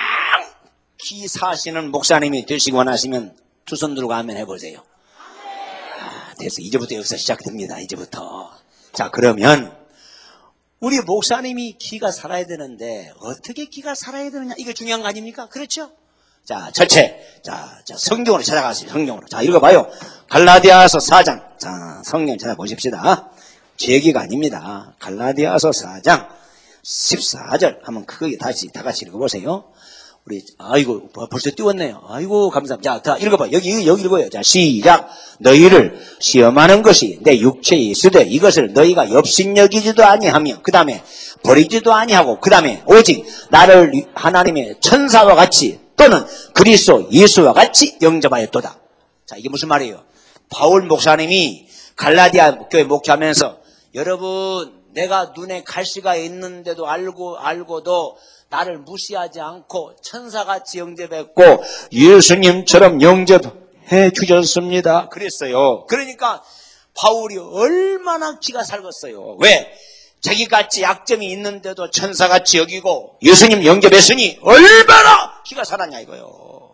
기사하시는 목사님이 되시기 원하시면 두 손 들고 아멘 해보세요. 아, 됐어. 이제부터 여기서 시작됩니다. 이제부터. 자, 그러면 우리 목사님이 기가 살아야 되는데 어떻게 기가 살아야 되느냐, 이게 중요한 거 아닙니까? 그렇죠? 자, 첫째, 자, 자 성경으로 찾아가세요. 성경으로. 자, 읽어봐요. 갈라디아서 사 장. 자, 성경 찾아보십시다. 제 얘기가 아닙니다. 갈라디아서 사 장 십사 절 한번 크게 다시 다 같이 읽어보세요. 우리 아이고 벌써 띄웠네요. 아이고 감사합니다. 자, 다 읽어봐. 여기 여기 읽어요. 자, 시작. 너희를 시험하는 것이 내 육체에 있으되 이것을 너희가 업신여기지도 아니하며, 그 다음에 버리지도 아니하고, 그 다음에 오직 나를 하나님의 천사와 같이 또는 그리스도 예수와 같이 영접하였도다. 자, 이게 무슨 말이에요? 바울 목사님이 갈라디아 교회 목회하면서, 여러분 내가 눈에 갈시가 있는데도 알고 알고도 나를 무시하지 않고 천사같이 영접했고 예수님처럼 영접해 주셨습니다. 그랬어요. 그러니까 바울이 얼마나 기가 살겠어요. 왜? 자기같이 약점이 있는데도 천사같이 여기고 예수님 영접했으니 얼마나 기가 살았냐 이거요.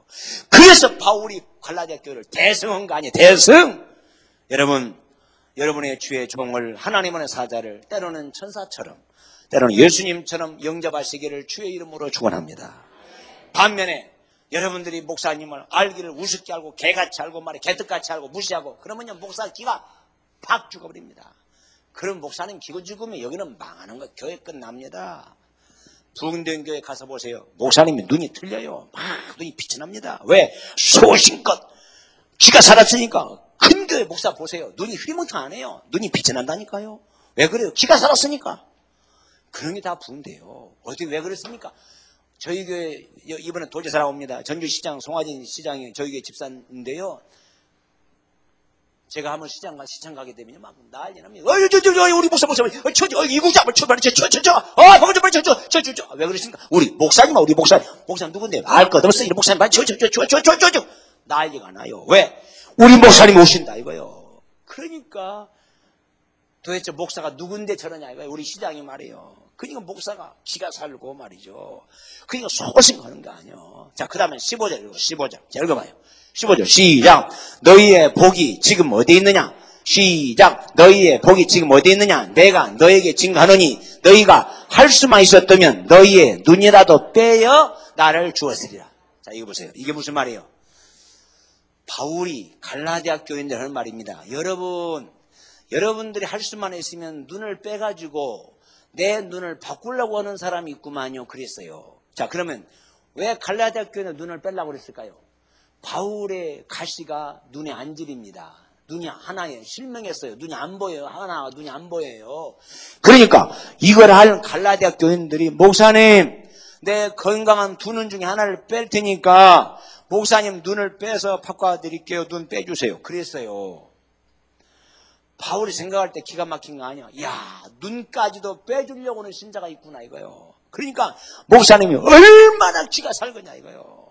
그래서 바울이 갈라디아 교회를 대성한 거 아니에요. 대성. 여러분, 여러분의 주의 종을 하나님의 사자를 때로는 천사처럼 때로는 예수님처럼 영접하시기를 주의 이름으로 축원합니다. 반면에 여러분들이 목사님을 알기를 우습게 알고 개같이 알고 말해 개떡같이 알고 무시하고 그러면요 목사 기가 팍 죽어버립니다. 그럼 목사님 기고 죽으면 여기는 망하는 거 교회 끝납니다. 부흥된 교회 가서 보세요. 목사님이 눈이 틀려요. 막 눈이 빛이 납니다. 왜? 소신껏 기가 살았으니까. 큰 교회 목사 보세요. 눈이 흐리멍텅 안 해요. 눈이 빛이 난다니까요. 왜 그래요? 기가 살았으니까. 그런 게 다 부흥돼요. 어떻게 왜 그랬습니까? 저희 교회 이번에 도지사라 옵니다. 전주시장 송하진 시장이 저희 교회 집사인데요. 제가 한번 시장 가 시장 가게 되면요 막 난리 납니다. 어이 저저 저, 우리 목사 목사 어 쳐줘 이국자 뭐 쳐줘 쳐쳐쳐 아 방금 좀 쳐쳐쳐쳐 왜 그러십니까? 우리 목사님아 우리 목사 목사 누군데 알 것 없어 이 목사님 만 쳐쳐쳐쳐쳐쳐 난리가 나요. 왜? 우리 목사님 오신다 이거요. 그러니까 도대체 목사가 누군데 저러냐 이거요. 우리 시장이 말이에요. 그러니까 목사가 기가 살고 말이죠. 그러니까 소심하는 거 아니요. 자, 그 다음에 십오 절 읽어, 십오 절. 자, 읽어봐요. 십오 절, 시작. 너희의 복이 지금 어디 있느냐? 시작. 너희의 복이 지금 어디 있느냐? 내가 너에게 증거하노니 너희가 할 수만 있었다면 너희의 눈이라도 빼어 나를 주었으리라. 자, 이거 보세요. 이게 무슨 말이에요? 바울이 갈라디아 교인들 하는 말입니다. 여러분, 여러분들이 할 수만 있으면 눈을 빼가지고 내 눈을 바꾸려고 하는 사람이 있구만요. 그랬어요. 자, 그러면 왜 갈라디아 교회는 눈을 빼려고 그랬을까요? 바울의 가시가 눈에 안 들입니다. 눈이 하나예요. 실명했어요. 눈이 안 보여요. 하나가 눈이 안 보여요. 그러니까 이걸 할 갈라디아 교인들이 목사님 내 건강한 두 눈 중에 하나를 뺄 테니까 목사님 눈을 빼서 바꿔드릴게요. 눈 빼주세요. 그랬어요. 바울이 생각할 때 기가 막힌 거 아니야. 야, 눈까지도 빼주려고 하는 신자가 있구나 이거요. 그러니까 목사님이 얼마나 기가 살거냐 이거요.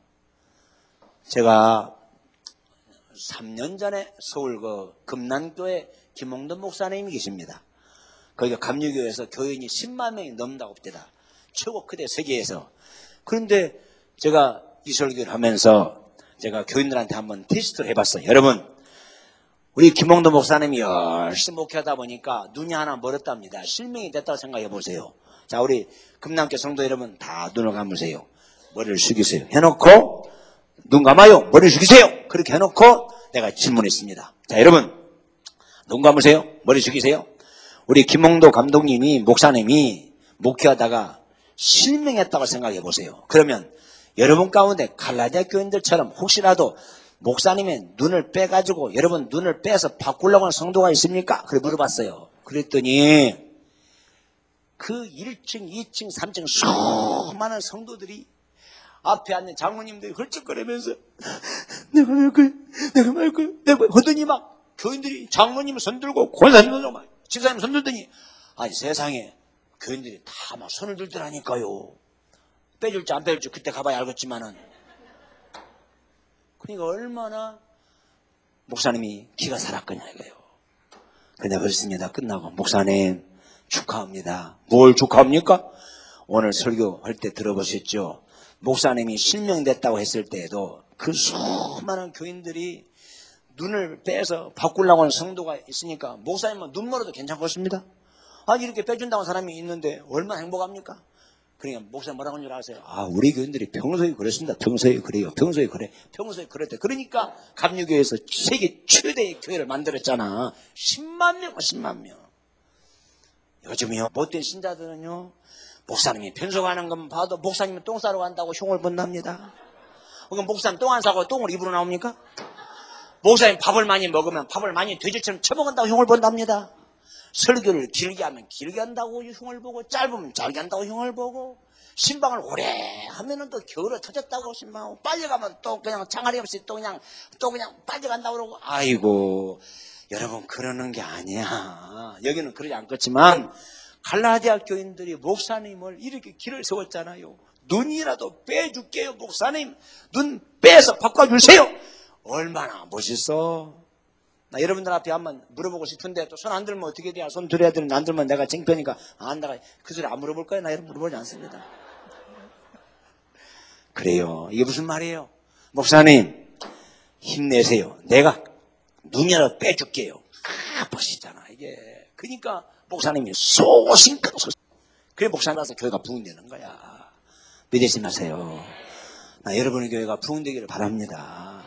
제가 삼 년 전에 서울 그 금난교회 김홍돈 목사님이 계십니다. 거기가 감리교회에서 교인이 십만 명이 넘는다고 합니다. 최고 크대 세계에서. 그런데 제가 이 설교를 하면서 제가 교인들한테 한번 테스트를 해봤어요. 여러분, 우리 김홍돈 목사님이 열심히 목회하다 보니까 눈이 하나 멀었답니다. 실명이 됐다고 생각해 보세요. 자, 우리 금남교 성도 여러분 다 눈을 감으세요. 머리를 숙이세요. 해놓고 눈 감아요. 머리를 숙이세요. 그렇게 해놓고 내가 질문했습니다. 자, 여러분 눈 감으세요. 머리 숙이세요. 우리 김홍도 감독님이 목사님이 목회하다가 실명했다고 생각해 보세요. 그러면 여러분 가운데 갈라디아 교인들처럼 혹시라도 목사님의 눈을 빼가지고 여러분 눈을 빼서 바꾸려고 하는 성도가 있습니까? 그래 물어봤어요. 그랬더니 그 일 층, 이 층, 삼 층 수많은 성도들이 앞에 앉는 장로님들이 헐쩍거리면서 내가 말 거야, 내가 말 거야, 내가 말 거야 하더니 막 교인들이 장로님을 손들고 권사님 손들고 막 집사님 손들더니 아니 세상에 교인들이 다 막 손을 들더라니까요. 빼줄지 안 빼줄지 그때 가봐야 알겠지만은 그러니까 얼마나 목사님이 기가 살았거냐 이거예요. 그냥 그렇습니다. 끝나고 목사님 축하합니다. 뭘 축하합니까? 오늘 설교할 때 들어보셨죠? 목사님이 실명됐다고 했을 때에도 그 수많은 교인들이 눈을 빼서 바꾸려고 하는 성도가 있으니까 목사님은 눈 멀어도 괜찮겠습니다. 아니 이렇게 빼준다는 사람이 있는데 얼마나 행복합니까? 그러니까 목사님 뭐라고 하는 줄 아세요? 아, 우리 교인들이 평소에 그랬습니다. 평소에 그래요. 평소에 그래. 평소에 그랬대. 그러니까 감리교회에서 세계 최대의 교회를 만들었잖아. 십만 명, 십만 명. 요즘이요, 못된 신자들은요, 목사님이 편속하는 것만 봐도 목사님은 똥 싸러 간다고 흉을 본답니다. 그럼 목사님 똥 안 싸고 똥을 입으로 나옵니까? 목사님 밥을 많이 먹으면 밥을 많이 돼지처럼 처먹은다고 흉을 본답니다. 설교를 길게 하면 길게 한다고 흉을 보고 짧으면 짧게 한다고 흉을 보고 신방을 오래 하면은 또 겨울에 터졌다고 신방하고 빨리 가면 또 그냥 장아리 없이 또 그냥 또 그냥 빨리 간다고 그러고 아이고 여러분 그러는 게 아니야. 여기는 그러지 않겠지만 갈라디아 교인들이 목사님을 이렇게 길을 세웠잖아요. 눈이라도 빼줄게요. 목사님 눈 빼서 바꿔주세요. 얼마나 멋있어. 나 여러분들 앞에 한번 물어보고 싶은데 또 손 안 들면 어떻게 돼야 손 들어야 되는데 안 들면 내가 창피하니까 안 나가. 그 소리 안 물어볼 거예요. 나 여러분 물어보지 않습니다. 그래요. 이게 무슨 말이에요? 목사님 힘내세요. 내가 눈이라도 빼줄게요. 아, 보시잖아 이게. 그러니까 목사님이 소신껏 소. 그래 목사님 와서 교회가 부흥되는 거야. 믿으시 마세요. 나 여러분의 교회가 부흥되기를 바랍니다.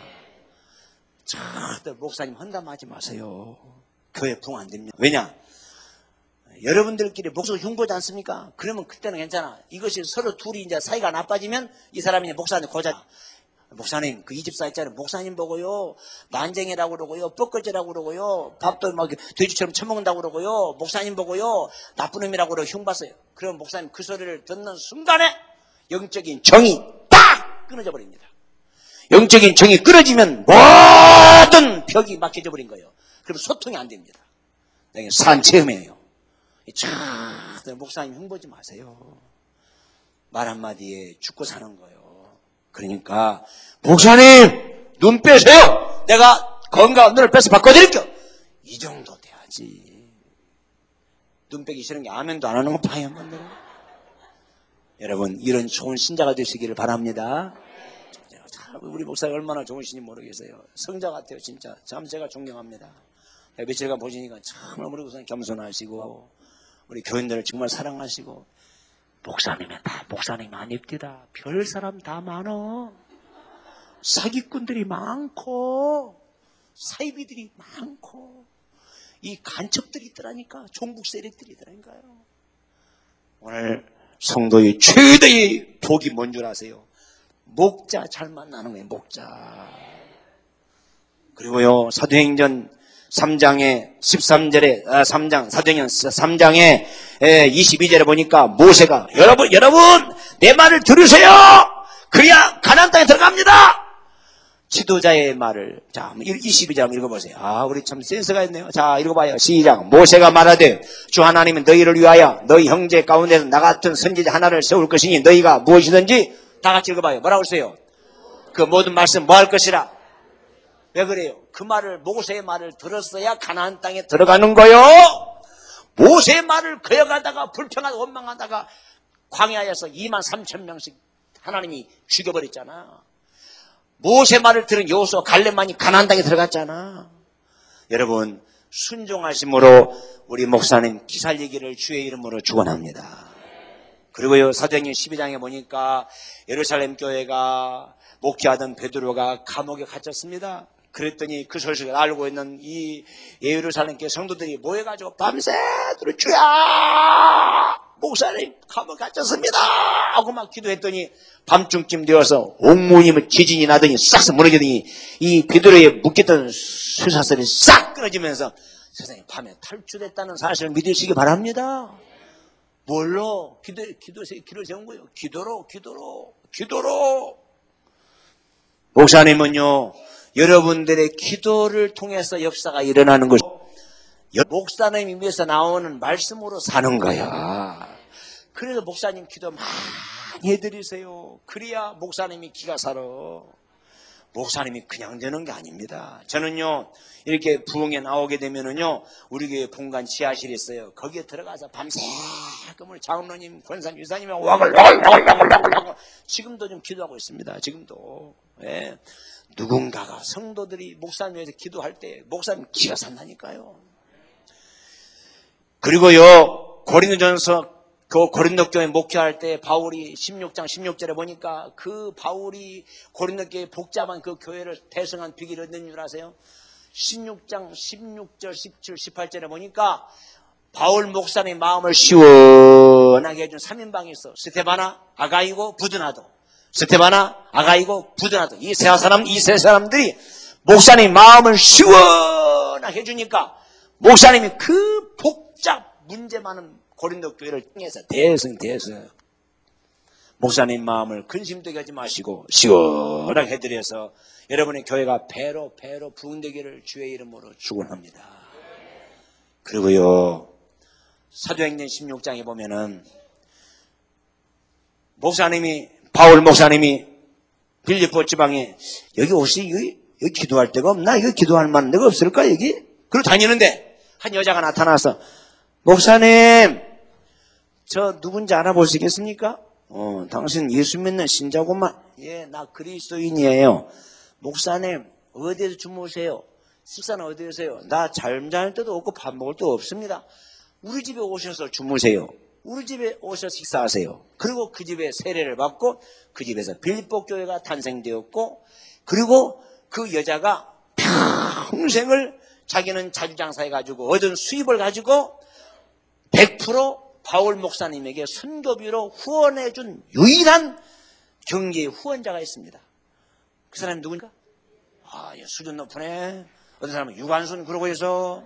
절대 목사님 헌담하지 마세요. 교회 부흥 안 됩니다. 왜냐? 여러분들끼리 목사 흉보지 않습니까? 그러면 그때는 괜찮아. 이것이 서로 둘이 이제 사이가 나빠지면 이 사람이 이제 목사님 고자. 목사님, 그 이 집사 있잖아요. 목사님 보고요, 난쟁이라고 그러고요, 뻐끌지라고 그러고요, 밥도 막 돼지처럼 처먹는다고 그러고요, 목사님 보고요, 나쁜 놈이라고 그러고 흉봤어요. 그럼 목사님 그 소리를 듣는 순간에 영적인 정이 딱 끊어져 버립니다. 영적인 정이 끊어지면 모든 벽이 막혀져 버린 거예요. 그럼 소통이 안 됩니다. 산 체험이에요. 참, 목사님 흉보지 마세요. 말 한마디에 죽고 사는 거예요. 그러니까 목사님 눈 빼세요. 내가 건강한 눈을 빼서 바꿔드릴게요. 이 정도 돼야지. 눈 빼기 싫은 게 아멘도 안 하는 건 봐야 한 번도. 여러분 이런 좋은 신자가 되시기를 바랍니다. 우리 목사님 얼마나 좋으신지 모르겠어요. 성자 같아요 진짜. 참 제가 존경합니다. 며칠간 보시니까 정말 우리 목사님 겸손하시고 우리 교인들을 정말 사랑하시고 목사님은 다 목사님 아닙니다. 별 사람 다 많어. 사기꾼들이 많고 사이비들이 많고 이 간첩들이 있더라니까. 종북 세력들이 있더라니까요. 오늘 성도의 최대의 복이 뭔 줄 아세요? 목자 잘 만나는 거예요. 목자. 그리고요 사도행전 삼 장에 십삼 절에 아, 삼 장 사도행전 삼 장에 이십이 절에 보니까 모세가 여러분 여러분 내 말을 들으세요. 그래야 가나안 땅에 들어갑니다. 지도자의 말을 자 이십이 절 읽어보세요. 아 우리 참 센스가 있네요. 자 읽어봐요. 시작. 모세가 말하되 주 하나님은 너희를 위하여 너희 형제 가운데서 나 같은 선지자 하나를 세울 것이니 너희가 무엇이든지 다 같이 읽어봐요. 뭐라고 써요? 그 모든 말씀 뭐 할 것이라. 왜 그래요? 그 말을 모세의 말을 들었어야 가나안 땅에 들어가는 거요. 모세의 말을 거역하다가 불평하다 원망하다가 광야에서 이만 삼천 명씩 하나님이 죽여버렸잖아. 모세 말을 들은 여호수아 갈렙만이 가나안 땅에 들어갔잖아. 여러분 순종하심으로 우리 목사님 기살리기를 주의 이름으로 축원합니다. 그리고요 사도행전 십이 장에 보니까 예루살렘 교회가 목회하던 베드로가 감옥에 갇혔습니다. 그랬더니 그 소식을 알고 있는 이 예루살렘 교회 성도들이 모여가지고 밤새도록 주야 목사님 감옥에 갇혔습니다 하고 막 기도했더니 밤중쯤 되어서 옥문이 지진이 나더니 싹 무너지더니 이 베드로에 묶였던 쇠사슬이 싹 끊어지면서 세상에 밤에 탈출했다는 사실을 믿으시기 바랍니다. 뭘로? 기도, 기도, 기도를 세운 거예요. 기도로, 기도로, 기도로. 목사님은요, 여러분들의 기도를 통해서 역사가 일어나는 것이고, 목사님이 위해서 나오는 말씀으로 사는 거야. 그래서 목사님 기도 많이 해드리세요. 그래야 목사님이 기가 살아. 목사님이 그냥 되는 게 아닙니다. 저는요 이렇게 부흥에 나오게 되면은요 우리 교회 본관 지하실이 있어요. 거기에 들어가서 밤새 우리 장로님, 권사님, 유사님이 와글 와글 와글 와글 와글 지금도 좀 기도하고 있습니다. 지금도 예. 누군가가 성도들이 목사님 위해서 기도할 때 목사님 기가 산다니까요. 그리고요 고린도전서 그 고린도 교회 목회할 때 바울이 십육 장 십육 절에 보니까 그 바울이 고린도 교회 복잡한 그 교회를 대성한 비결이 어떤 줄 아세요? 십육 장 십육 절 십칠 십팔 절에 보니까 바울 목사님의 마음을 시원하게 해준 삼 인방이 있어. 스테바나, 아가이고, 부드나도. 스테바나, 아가이고, 부드나도. 이 세 사람, 이 세 사람들이 목사님 마음을 시원하게 해주니까 목사님이 그 복잡 문제 많은 고린도 교회를 통해서 대성 대성 목사님 마음을 근심되게 하지 마시고 시원하게 해드려서 여러분의 교회가 배로 배로 부흥되기를 주의 이름으로 축원합니다. 그리고요 사도행전 십육 장에 보면은 목사님이 바울 목사님이 빌립보 지방에 여기 혹시 여기, 여기 기도할 데가 없나? 여기 기도할 만한 데가 없을까 여기? 그러고 다니는데 한 여자가 나타나서 목사님 저 누군지 알아보시겠습니까? 어, 당신 예수 믿는 신자고만. 예, 나 그리스도인이에요. 목사님, 어디에서 주무세요? 식사는 어디에서 해요? 나 잠잘 때도 없고 밥 먹을 때도 없습니다. 우리 집에 오셔서 주무세요. 우리 집에 오셔서 식사하세요. 그리고 그 집에 세례를 받고 그 집에서 빌립보 교회가 탄생되었고, 그리고 그 여자가 평생을 자기는 자주장사해가지고 얻은 수입을 가지고 백 퍼센트 바울 목사님에게 선교비로 후원해준 유일한 경제의 후원자가 있습니다. 그 사람이 누구인가? 아, 수준 높으네. 어떤 사람은 유관순 그러고 해서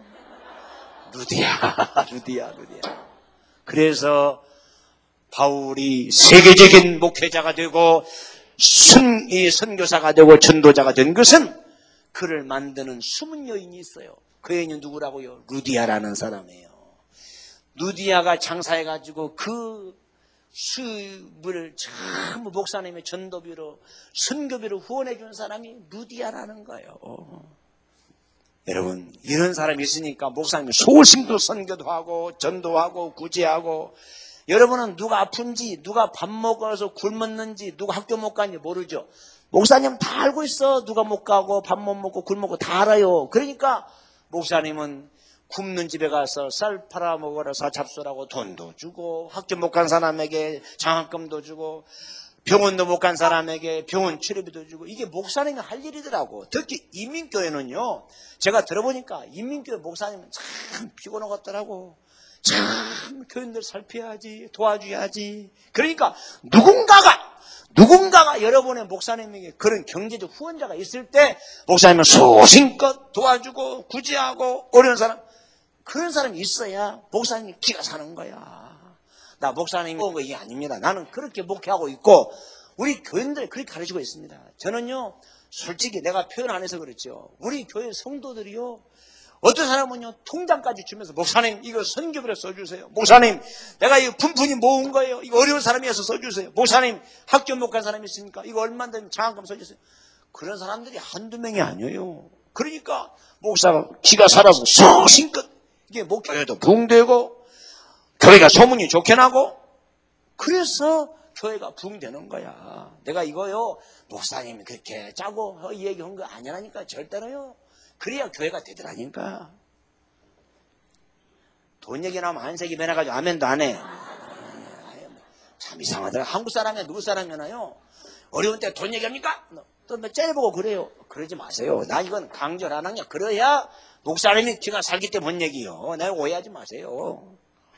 루디아, 루디아, 루디아. 그래서 바울이 세계적인 목회자가 되고 선, 이 선교사가 되고 전도자가 된 것은 그를 만드는 숨은 여인이 있어요. 그 여인이 누구라고요? 루디아라는 사람이에요. 루디아가 장사해가지고 그 수입을 전부 목사님의 전도비로 선교비로 후원해준 사람이 루디아라는 거예요. 여러분, 이런 사람이 있으니까 목사님이 소심도 선교도 하고 전도하고 구제하고, 여러분은 누가 아픈지, 누가 밥 먹어서 굶었는지, 누가 학교 못 가는지 모르죠. 목사님 다 알고 있어. 누가 못 가고 밥 못 먹고 굶먹고 다 알아요. 그러니까 목사님은 굶는 집에 가서 쌀 팔아 먹어라 사잡수라고 돈도 주고, 학교 못 간 사람에게 장학금도 주고, 병원도 못 간 사람에게 병원 치료비도 주고, 이게 목사님이 할 일이더라고. 특히 인민교회는요, 제가 들어보니까 인민교회 목사님은 참 피곤하겠더라고. 참 교인들 살펴야지, 도와줘야지. 그러니까 누군가가 누군가가 여러분의 목사님에게 그런 경제적 후원자가 있을 때 목사님은 소신껏 도와주고 구제하고, 어려운 사람, 그런 사람이 있어야 목사님이 기가 사는 거야. 나 목사님이 온 거 이게 아닙니다. 나는 그렇게 목회하고 있고 우리 교인들 그렇게 가르치고 있습니다. 저는요, 솔직히 내가 표현 안 해서 그렇죠. 우리 교회 성도들이요, 어떤 사람은요 통장까지 주면서 목사님 이거 선교비로 써주세요. 목사님 내가 이거 분푼이 모은 거예요. 이거 어려운 사람이어서 써주세요. 목사님 학교 못 간 사람이 있으니까 이거 얼마 되면 장학금 써주세요. 그런 사람들이 한두 명이 아니에요. 그러니까 목사가 기가 살아서 소신껏 이게 목교회도 붕되고 교회가 소문이 좋게 나고, 그래서 교회가 붕되는 거야. 내가 이거요 목사님이 그렇게 짜고 얘기한 거 아니라니까. 절대로요. 그래야 교회가 되더라니까. 돈 얘기 나오면 한색이 변해가지고 아멘도 안 해. 참 이상하더라. 한국 사람이나 누구 사람이나요, 어려운 때 돈 얘기합니까? 또 째려보고 그래요. 그러지 마세요. 나 이건 강절 안 하냐. 그래야 목사님이 귀가 살기 때문에 뭔 얘기요. 내가 오해하지 마세요.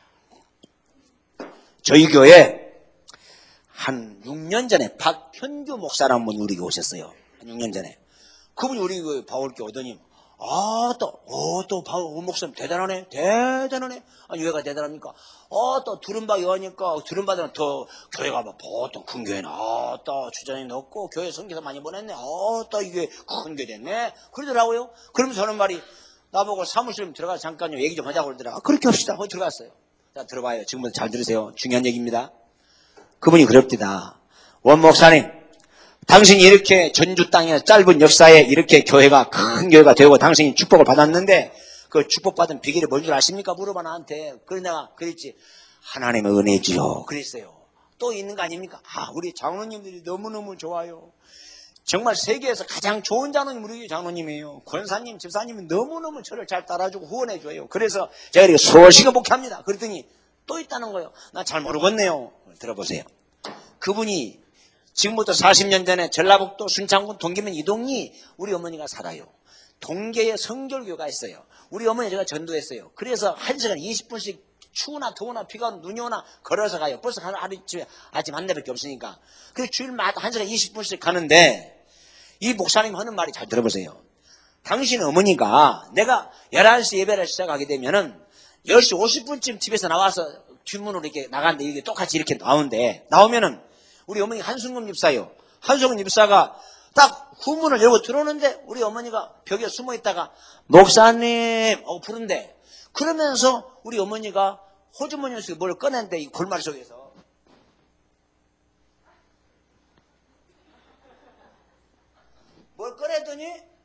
저희 교회 한 육 년 전에 박현규 목사라는 분이 우리 교회 오셨어요. 한 육 년 전에. 그분이 우리 교회 바울교 오더니, 아, 또, 어, 또, 바울 목사님 대단하네. 대단하네. 아니, 왜가 대단합니까? 어, 또, 두른박 여하니까, 두른박은 더, 교회가 막 보통 큰 교회는, 아, 또, 주전이 넣고, 교회 성교사 많이 보냈네. 어, 또, 이게 큰 교회 됐네. 그러더라고요. 그러면서 저는 말이, 나보고 사무실 좀 들어가서 잠깐요, 얘기 좀 하자고 그러더라. 아, 그렇게 합시다. 거기 들어갔어요. 자, 들어봐요. 지금부터 잘 들으세요. 중요한 얘기입니다. 그분이 그럽니다. 원 목사님, 당신이 이렇게 전주 땅의 짧은 역사에 이렇게 교회가 큰 교회가 되고 당신이 축복을 받았는데 그 축복받은 비결이 뭔 줄 아십니까? 물어봐 나한테. 그래 내가 그랬지. 하나님의 은혜지요. 그랬어요. 또 있는 거 아닙니까? 아, 우리 장로님들이 너무너무 좋아요. 정말 세계에서 가장 좋은 장로님 우리 장로님이에요. 권사님, 집사님이 너무너무 저를 잘 따라주고 후원해줘요. 그래서 제가 이렇게 소식을 목합니다. 그랬더니 또 있다는 거예요. 나 잘 모르겠네요. 들어보세요. 그분이 지금부터 사십 년 전에 전라북도 순창군 동계면 이동리 우리 어머니가 살아요. 동계에 성결교가 있어요. 우리 어머니 제가 전도했어요. 그래서 한 시간 이십 분씩 추우나 더우나 비가 오나 눈이 오나 걸어서 가요. 버스 하루쯤에 아침 한 대밖에 없으니까. 그래서 주일마다 한 시간 이십 분씩 가는데 이 목사님 하는 말이 잘 들어보세요. 당신 어머니가 내가 열한 시 예배를 시작하게 되면은 열 시 오십 분쯤 집에서 나와서 뒷문으로 이렇게 나가는데 이게 똑같이 이렇게 나오는데 나오면은 우리 어머니 한순금 집사요. 한순금 집사가 딱 후문을 열고 들어오는데 우리 어머니가 벽에 숨어 있다가 목사님 하고 부른대. 그러면서 우리 어머니가 호주머니에서 뭘 꺼냈는데 이 골말 속에서 뭘 꺼냈더니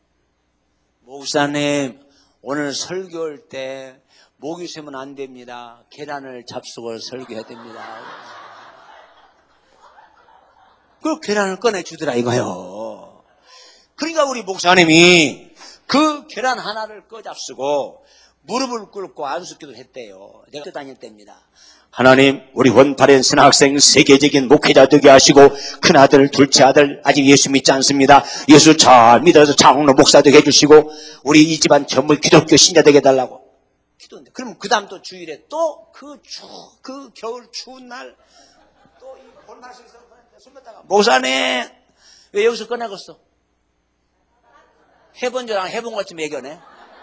목사님 오늘 설교할 때 목이 쉬면 안 됩니다. 계란을 잡수고 설교해야 됩니다. 그 계란을 꺼내주더라 이거요. 그러니까 우리 목사님이 그 계란 하나를 꺼잡수고 무릎을 꿇고 안수기도 했대요. 내가 다닐 때입니다. 하나님, 우리 원파련 신학생 세계적인 목회자 되게 하시고 큰아들, 둘째 아들 아직 예수 믿지 않습니다. 예수 잘 믿어서 장로 목사 되게 해주시고 우리 이 집안 전부 기독교 신자 되게 해달라고 기도인데, 그럼 그 다음 또 주일에 또 그 추, 그 겨울 추운 날 또 이 볼마시에서 숨었다가 목사님 왜 여기서 꺼내겠어? 해본 줄 안 해본 것 좀 얘기하네.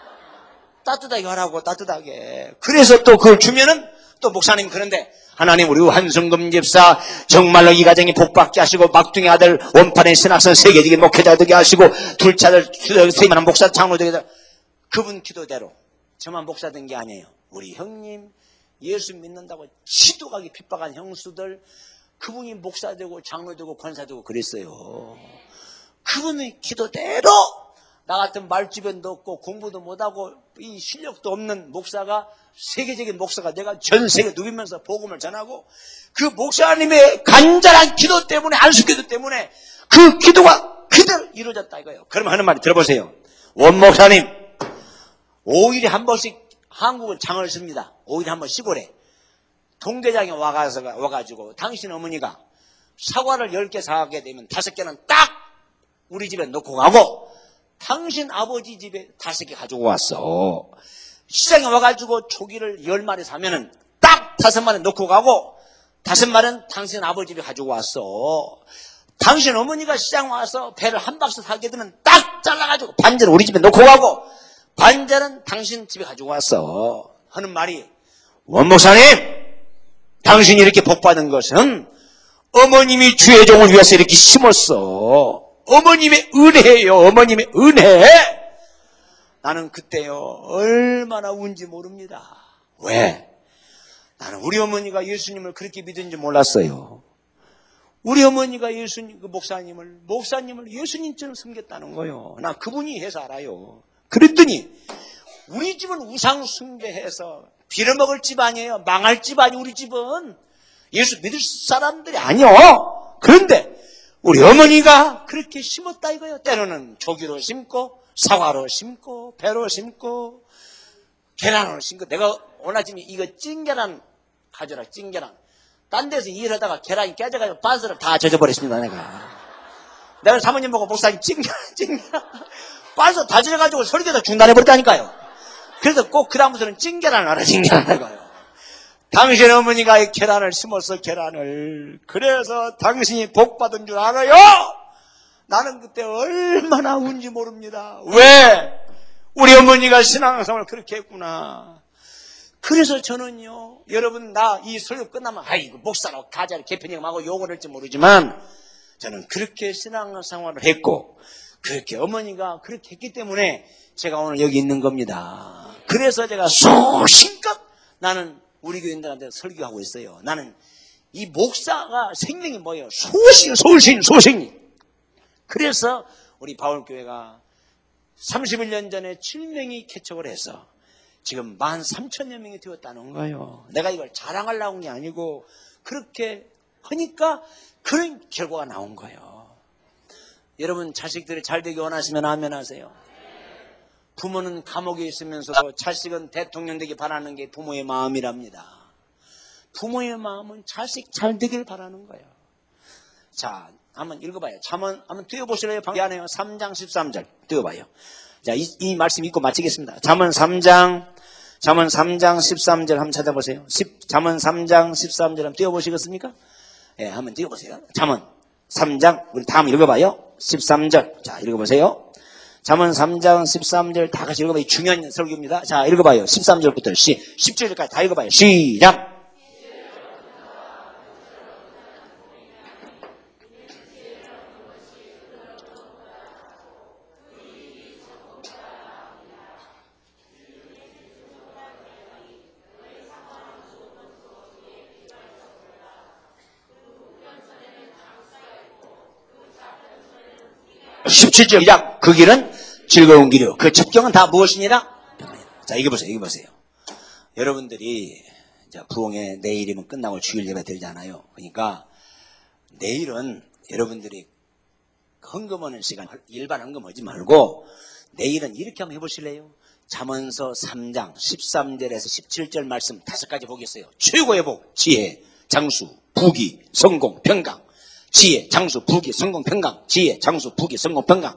따뜻하게 하라고, 따뜻하게. 그래서 또 그걸 주면은 또 목사님 그런데 하나님 우리 한성금 집사 정말로 이 가정이 복받게 하시고 막둥이 아들 원판의 신학생 세계적인 목회자 되게 하시고 둘째 아들 세만한 목사 장로 되게 하시고 그분 기도대로 저만 목사 된 게 아니에요. 우리 형님 예수 믿는다고 시도가기 핍박한 형수들 그분이 목사 되고 장로 되고 권사 되고 그랬어요. 그분의 기도대로 나 같은 말주변도 없고 공부도 못하고 이 실력도 없는 목사가 세계적인 목사가 내가 전 세계 누비면서 복음을 전하고 그 목사님의 간절한 기도 때문에 안수기도 때문에 그 기도가 그대로 이루어졌다 이거예요. 그러면 하는 말이 들어보세요. 원 목사님 오 일에 한 번씩 한국은 장을 씁니다. 오 일에 한 번 시골에 동대장에 와가서, 와가지고 당신 어머니가 사과를 열 개 사게 되면 다섯 개는 딱 우리 집에 놓고 가고 당신 아버지 집에 다섯 개 가지고 왔어. 시장에 와가지고 초기를 열 마리 사면은 딱 다섯 마리 놓고 가고 다섯 마리는 당신 아버지 집에 가지고 왔어. 당신 어머니가 시장 와서 배를 한 박스 사게 되면 딱 잘라가지고 반절은 우리 집에 놓고 가고 반절은 당신 집에 가지고 왔어. 하는 말이 원 목사님 당신이 이렇게 복받은 것은 어머님이 주의 종을 위해서 이렇게 심었어. 어머님의 은혜예요. 어머님의 은혜. 나는 그때요 얼마나 운지 모릅니다. 왜? 나는 우리 어머니가 예수님을 그렇게 믿은지 몰랐어요. 우리 어머니가 예수님 그 목사님을 목사님을 예수님처럼 섬겼다는 거예요. 나 그분이 해서 알아요. 그랬더니 우리 집은 우상 숭배해서 빌어먹을 집 아니에요. 망할 집 아니에요. 우리 집은 예수 믿을 사람들이 아니요. 그런데 우리 어머니가 그렇게 심었다 이거예요. 때로는 조기로 심고 사과로 심고 배로 심고 계란으로 심고. 내가 오늘 아침에 이거 찐계란 가져라. 찐계란. 딴 데서 일하다가 계란이 깨져가지고 반스를 다 젖어버렸습니다. 내가 내가 사모님 보고 목사님 찐계란 찐계란 반스 다 젖어가지고 설교도 중단해버렸다니까요. 그래서 꼭 그 다음부터는 찐계란 하라. 찐계란 하라고요. 당신 어머니가 계란을 심었어. 계란을. 그래서 당신이 복받은 줄 알아요. 나는 그때 얼마나 운지 모릅니다. 왜? 우리 어머니가 신앙생활을 그렇게 했구나. 그래서 저는요 여러분 나 이 설교 끝나면 아이고 목사라고 가자를 개편형하고 욕을 할지 모르지만 저는 그렇게 신앙생활을 했고 그렇게 어머니가 그렇게 했기 때문에 제가 오늘 여기 있는 겁니다. 그래서 제가 소신껏 나는 우리 교인들한테 설교하고 있어요. 나는 이 목사가 생명이 뭐예요? 소신, 소신, 소신. 그래서 우리 바울교회가 삼십일 년 전에 칠 명이 개척을 해서 지금 만 삼천여 명이 되었다는 거예요. 내가 이걸 자랑하려고 한 게 아니고 그렇게 하니까 그런 결과가 나온 거예요. 여러분 자식들이 잘 되기 원하시면 아멘 하세요. 부모는 감옥에 있으면서도 자식은 대통령 되기 바라는 게 부모의 마음이랍니다. 부모의 마음은 자식 잘 되길 바라는 거예요. 자, 한번 읽어봐요. 잠언 한번 띄워보실래요? 미안해요. 삼 장 십삼 절 띄워봐요. 자, 이, 이 말씀 읽고 마치겠습니다. 잠언 삼 장, 잠언 삼 장 십삼 절 한번 찾아보세요. 십, 잠언 삼 장 십삼 절 한번 띄워보시겠습니까? 예, 네, 한번 띄워보세요. 잠언 삼 장, 우리 다음 읽어봐요. 십삼 절. 자, 읽어보세요. 잠언 삼 장 십삼 절 다 같이 읽어봐요. 중요한 설교입니다. 자, 읽어봐요. 십삼 절부터 시, 십칠 절까지 다 읽어봐요. 시작! 십칠 절 시작. 그 길은 즐거운 길이요 그 첩경은 다 무엇이니라? 자, 이거 보세요. 이거 보세요. 여러분들이 이제 부흥회 내일이면 끝나고 주일 예배 드리잖아요. 그러니까 내일은 여러분들이 헌금하는 시간 일반 헌금하지 말고 내일은 이렇게 한번 해보실래요? 잠언서 삼 장 십삼 절에서 십칠 절 말씀 다섯 가지 복이 있어요. 최고의 복, 지혜, 장수, 부귀, 성공, 평강. 지혜, 장수, 부귀, 성공, 평강. 지혜, 장수, 부귀, 성공, 평강.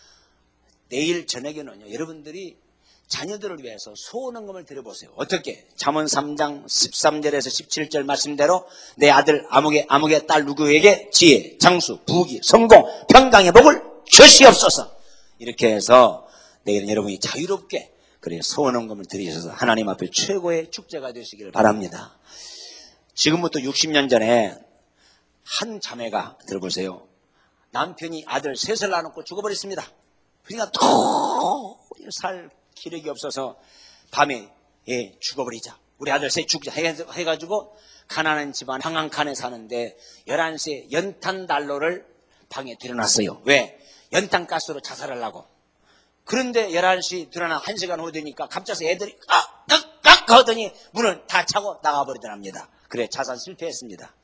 내일 저녁에는요, 여러분들이 자녀들을 위해서 소원헌금을 드려보세요. 어떻게? 잠언 삼 장 십삼 절에서 십칠 절 말씀대로 내 아들 아무개 아무개 딸 누구에게 지혜, 장수, 부귀, 성공, 평강의 복을 주시옵소서. 이렇게 해서 내일은 여러분이 자유롭게 그래 소원헌금을 드리셔서 하나님 앞에 최고의 축제가 되시기를 바랍니다. 지금부터 육십 년 전에 한 자매가 들어보세요. 남편이 아들 셋을 낳아놓고 죽어버렸습니다. 그러니까 도저히 살 기력이 없어서 밤에 예 죽어버리자. 우리 아들 셋 죽자 해가지고 가난한 집안 방한칸에 사는데 열한 시에 연탄 난로를 방에 들여놨어요. 왜? 연탄가스로 자살하려고. 그런데 열한 시 들어나 한 시간 후 되니까 갑자기 애들이 깍깍깍 하더니 문을 다 차고 나가버리더랍니다. 그래 자살 실패했습니다.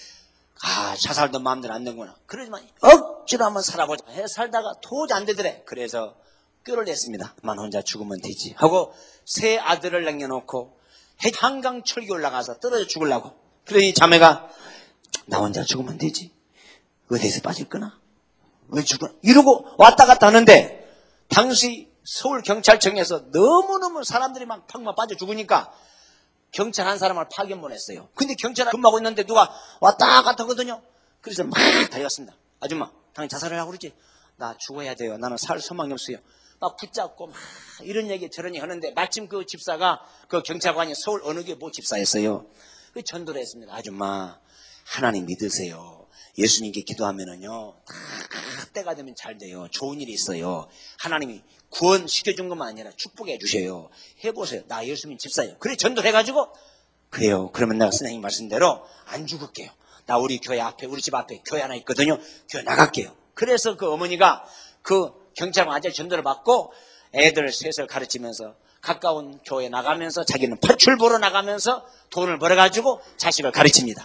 아 자살도 마음대로 안 되구나. 그러지만 억지로 한번 살아보자 해 살다가 도저히 안 되더래. 그래서 뼈를 냈습니다. 만 혼자 죽으면 되지 하고 세 아들을 남겨놓고 한강 철교 올라가서 떨어져 죽으려고. 그러니 자매가 나 혼자 죽으면 되지 어디서 빠질 거나 왜 죽으나 이러고 왔다 갔다 하는데 당시 서울경찰청에서 너무너무 사람들이 막 팍막 빠져 죽으니까 경찰 한 사람을 파견 보냈어요. 근데 경찰 근무하고 있는데 누가 왔다 갔다 하거든요. 그래서 막 달려갔습니다. 아줌마 당연히 자살을 하고 그러지. 나 죽어야 돼요. 나는 살 소망이 없어요. 막 붙잡고 막 이런 얘기 저런 얘기 하는데 마침 그 집사가 그 경찰관이 서울 어느 게 뭐 집사였어요. 그 전도를 했습니다. 아줌마 하나님 믿으세요. 예수님께 기도하면은요 다 때가 되면 잘 돼요. 좋은 일이 있어요. 하나님이 구원시켜준 것만 아니라 축복해 주셔요. 해보세요. 나 예수님 집사예요. 그래 전도를 해가지고 그래요. 그러면 내가 선생님 말씀대로 안 죽을게요. 나 우리 교회 앞에 우리 집 앞에 교회 하나 있거든요. 교회 나갈게요. 그래서 그 어머니가 그 경찰관 아저씨 전도를 받고 애들 셋을 가르치면서 가까운 교회 나가면서 자기는 파출 보러 나가면서 돈을 벌어가지고 자식을 가르칩니다.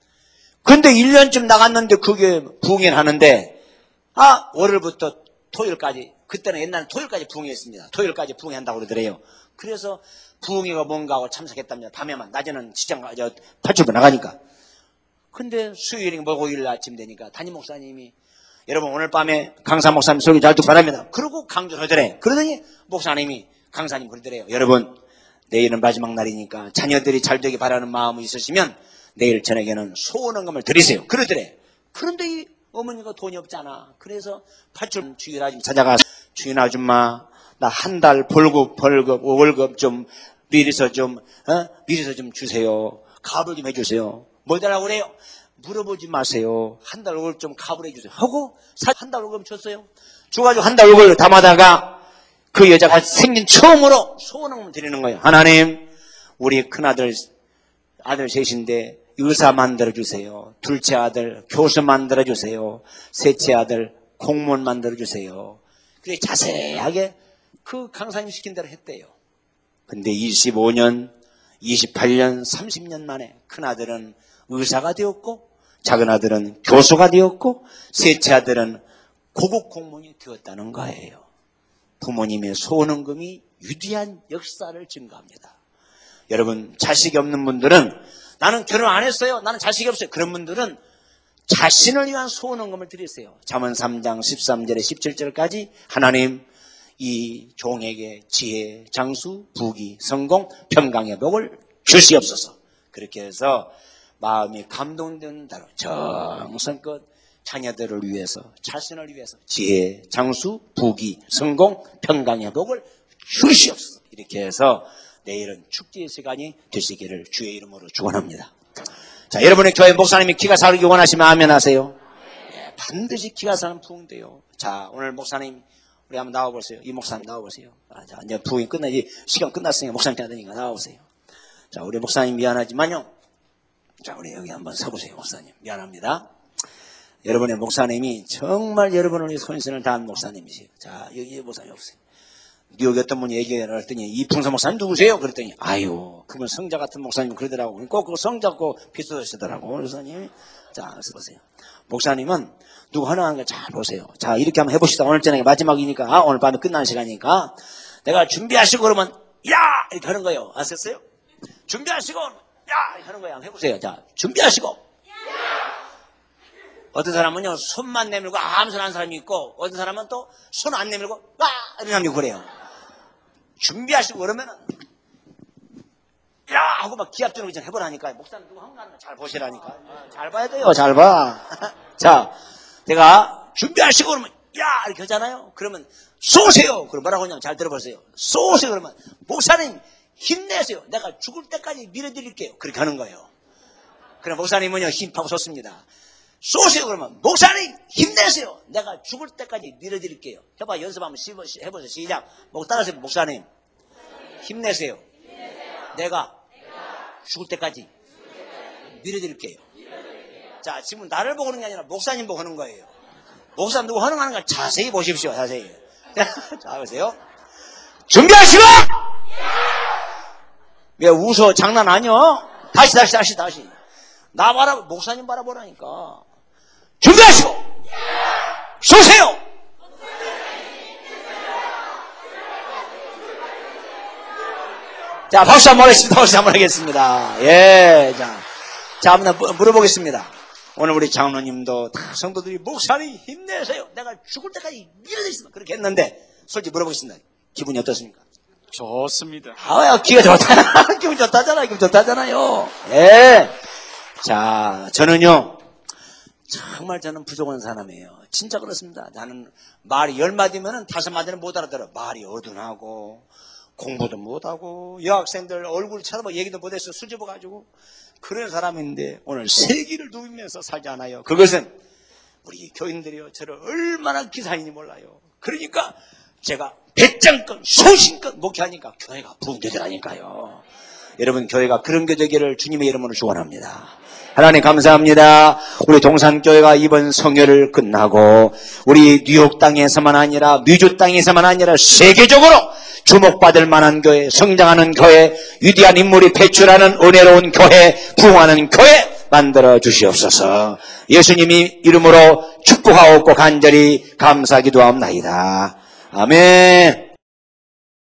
근데 일 년쯤 나갔는데 그게 부흥회하는데 아 월요일부터 토요일까지 그때는 옛날에 토요일까지 부흥회했습니다. 토요일까지 부흥회한다고 그러더래요. 그래서 부흥회가 뭔가 하고 참석했답니다. 밤에만 낮에는 시장 저 파출부 나가니까. 근데 수요일이 목요일 아침 되니까 담임 목사님이 여러분 오늘 밤에 강사 목사님 설교 잘 듣고 바랍니다. 그러고 강조를 하더래. 그러더니 목사님이 강사님 그러더래요. 여러분 내일은 마지막 날이니까 자녀들이 잘 되길 바라는 마음이 있으시면 내일 저녁에는 소원헌금을 드리세요. 그러더래. 그런데 이 어머니가 돈이 없잖아. 그래서 파출 주인 아줌마 찾아가서 주인 아줌마 나 한 달 벌급 벌급 월급 좀 미리서 좀 어? 미리서 좀 주세요. 값을 좀 해주세요. 뭐 달라고 그래요? 물어보지 마세요. 한 달 월급 좀 값을 해주세요. 하고 한 달 월급 줬어요. 줘가지고 한 달 월급을 담아다가 그 여자가 생긴 처음으로 소원헌금을 드리는 거예요. 하나님 우리 큰아들 아들 셋인데 의사 만들어주세요. 둘째 아들 교수 만들어주세요. 셋째 아들 공무원 만들어주세요. 그래 자세하게 그 강사님 시킨 대로 했대요. 근데 이십오 년, 이십팔 년, 삼십 년 만에 큰아들은 의사가 되었고 작은 아들은 교수가 되었고 셋째 아들은 고급 공무원이 되었다는 거예요. 부모님의 소원헌금이 위대한 역사를 증가합니다. 여러분 자식이 없는 분들은 나는 결혼 안 했어요. 나는 자식이 없어요. 그런 분들은 자신을 위한 소원헌금을 드리세요. 잠언 삼 장 십삼 절에 십칠 절까지 하나님 이 종에게 지혜, 장수, 부귀, 성공, 평강의 복을 주시옵소서. 그렇게 해서 마음이 감동되는 대로 정성껏 자녀들을 위해서 자신을 위해서 지혜, 장수, 부귀, 성공, 평강의 복을 주시옵소서. 이렇게 해서 내일은 축제의 시간이 되시기를 주의 이름으로 축원합니다. 자, 여러분의 교회 목사님이 기가 살기 원하시면 아멘 하세요. 네, 반드시 기가 사는 부흥돼요. 자, 오늘 목사님 우리 한번 나와보세요. 이 목사님 나와보세요. 아, 자, 이제 부흥이 끝나지 시간 끝났으니까 목사님 해야 되니까 나와보세요. 자, 우리 목사님 미안하지만요. 자, 우리 여기 한번 서보세요. 목사님 미안합니다. 여러분의 목사님이 정말 여러분을 위해 손신을 다한 목사님이세요. 자, 여기 목사님 없어요. 뉴욕에 어떤 분이 얘기를 했더니 이풍서 목사님 누구세요? 그랬더니 아유 그분 성자 같은 목사님 그러더라고. 꼭 그 성자 꼭 비슷하시더라고. 목사님이 자 보세요. 목사님은 누구 하나 하는 거 잘 보세요. 자 이렇게 한번 해봅시다. 오늘 저녁에 마지막이니까 아, 오늘 밤에 끝나는 시간이니까 내가 준비하시고 그러면 야 이렇게 하는 거예요. 아셨어요? 준비하시고 야 이렇게 하는 거예요. 한번 해보세요. 자 준비하시고 어떤 사람은요 손만 내밀고 아무 소리 안 하는 사람이 있고 어떤 사람은 또 손 안 내밀고 와 이런 사람이 그래요. 준비하시고 그러면은 야 하고 막 기합주는 거 좀 해보라니까. 목사님 누구 한거 하는 거 잘 보시라니까. 아, 잘 봐야 돼요. 잘 봐. 자 내가 준비하시고 그러면 야 이렇게 하잖아요. 그러면 쏘세요. 그럼 뭐라고 하냐면 잘 들어보세요. 쏘세요. 그러면 목사님 힘내세요. 내가 죽을 때까지 밀어드릴게요. 그렇게 하는 거예요. 그럼 목사님은요 힘하고 쏘습니다. 쏘세요. 그러면 목사님 힘내세요. 내가 죽을 때까지 밀어드릴게요. 해봐 연습 한번 해보세요. 시작. 목 따라하세요. 목사님 힘내세요. 내가 죽을 때까지 밀어드릴게요. 자 지금 나를 보고 하는 게 아니라 목사님 보고 하는 거예요. 목사님 누구 하는 거 자세히 보십시오. 자세히. 자 보세요. 준비하시고 왜 웃어? 장난 아니요? 다시 다시 다시 다시 나 바라 목사님 바라보라니까. 준비하시고 쏘세요. 자 박수 한번 하겠습니다. 박수 한번 하겠습니다. 예, 자, 자 한번 물어보겠습니다. 오늘 우리 장로님도 다 성도들이 목사님 힘내세요. 내가 죽을 때까지 밀어드리겠습니다. 그렇게 했는데 솔직히 물어보겠습니다. 기분이 어떻습니까? 좋습니다. 아야 기가 좋다. 기분 좋다잖아요. 기분 좋다잖아요. 예. 자 저는요 정말 저는 부족한 사람이에요. 진짜 그렇습니다. 나는 말이 열 마디면은 다섯 마디는 못 알아들어. 말이 어둔하고 공부도 못하고 여학생들 얼굴 쳐다보고 얘기도 못해서 수줍어가지고 그런 사람인데 오늘 세기를 누비면서 살지 않아요. 그것은 우리 교인들이요 저를 얼마나 기사인지 몰라요. 그러니까 제가 배짱껏 소신껏 목회하니까 교회가 붕괴되라니까요. 여러분 교회가 그런 교회 되기를 주님의 이름으로 축원합니다. 하나님 감사합니다. 우리 동산교회가 이번 성회를 끝나고 우리 뉴욕 땅에서만 아니라 미주 땅에서만 아니라 세계적으로 주목받을 만한 교회, 성장하는 교회, 위대한 인물이 배출하는 은혜로운 교회, 부흥하는 교회 만들어 주시옵소서. 예수님이 이름으로 축복하옵고 간절히 감사기도하옵나이다. 아멘.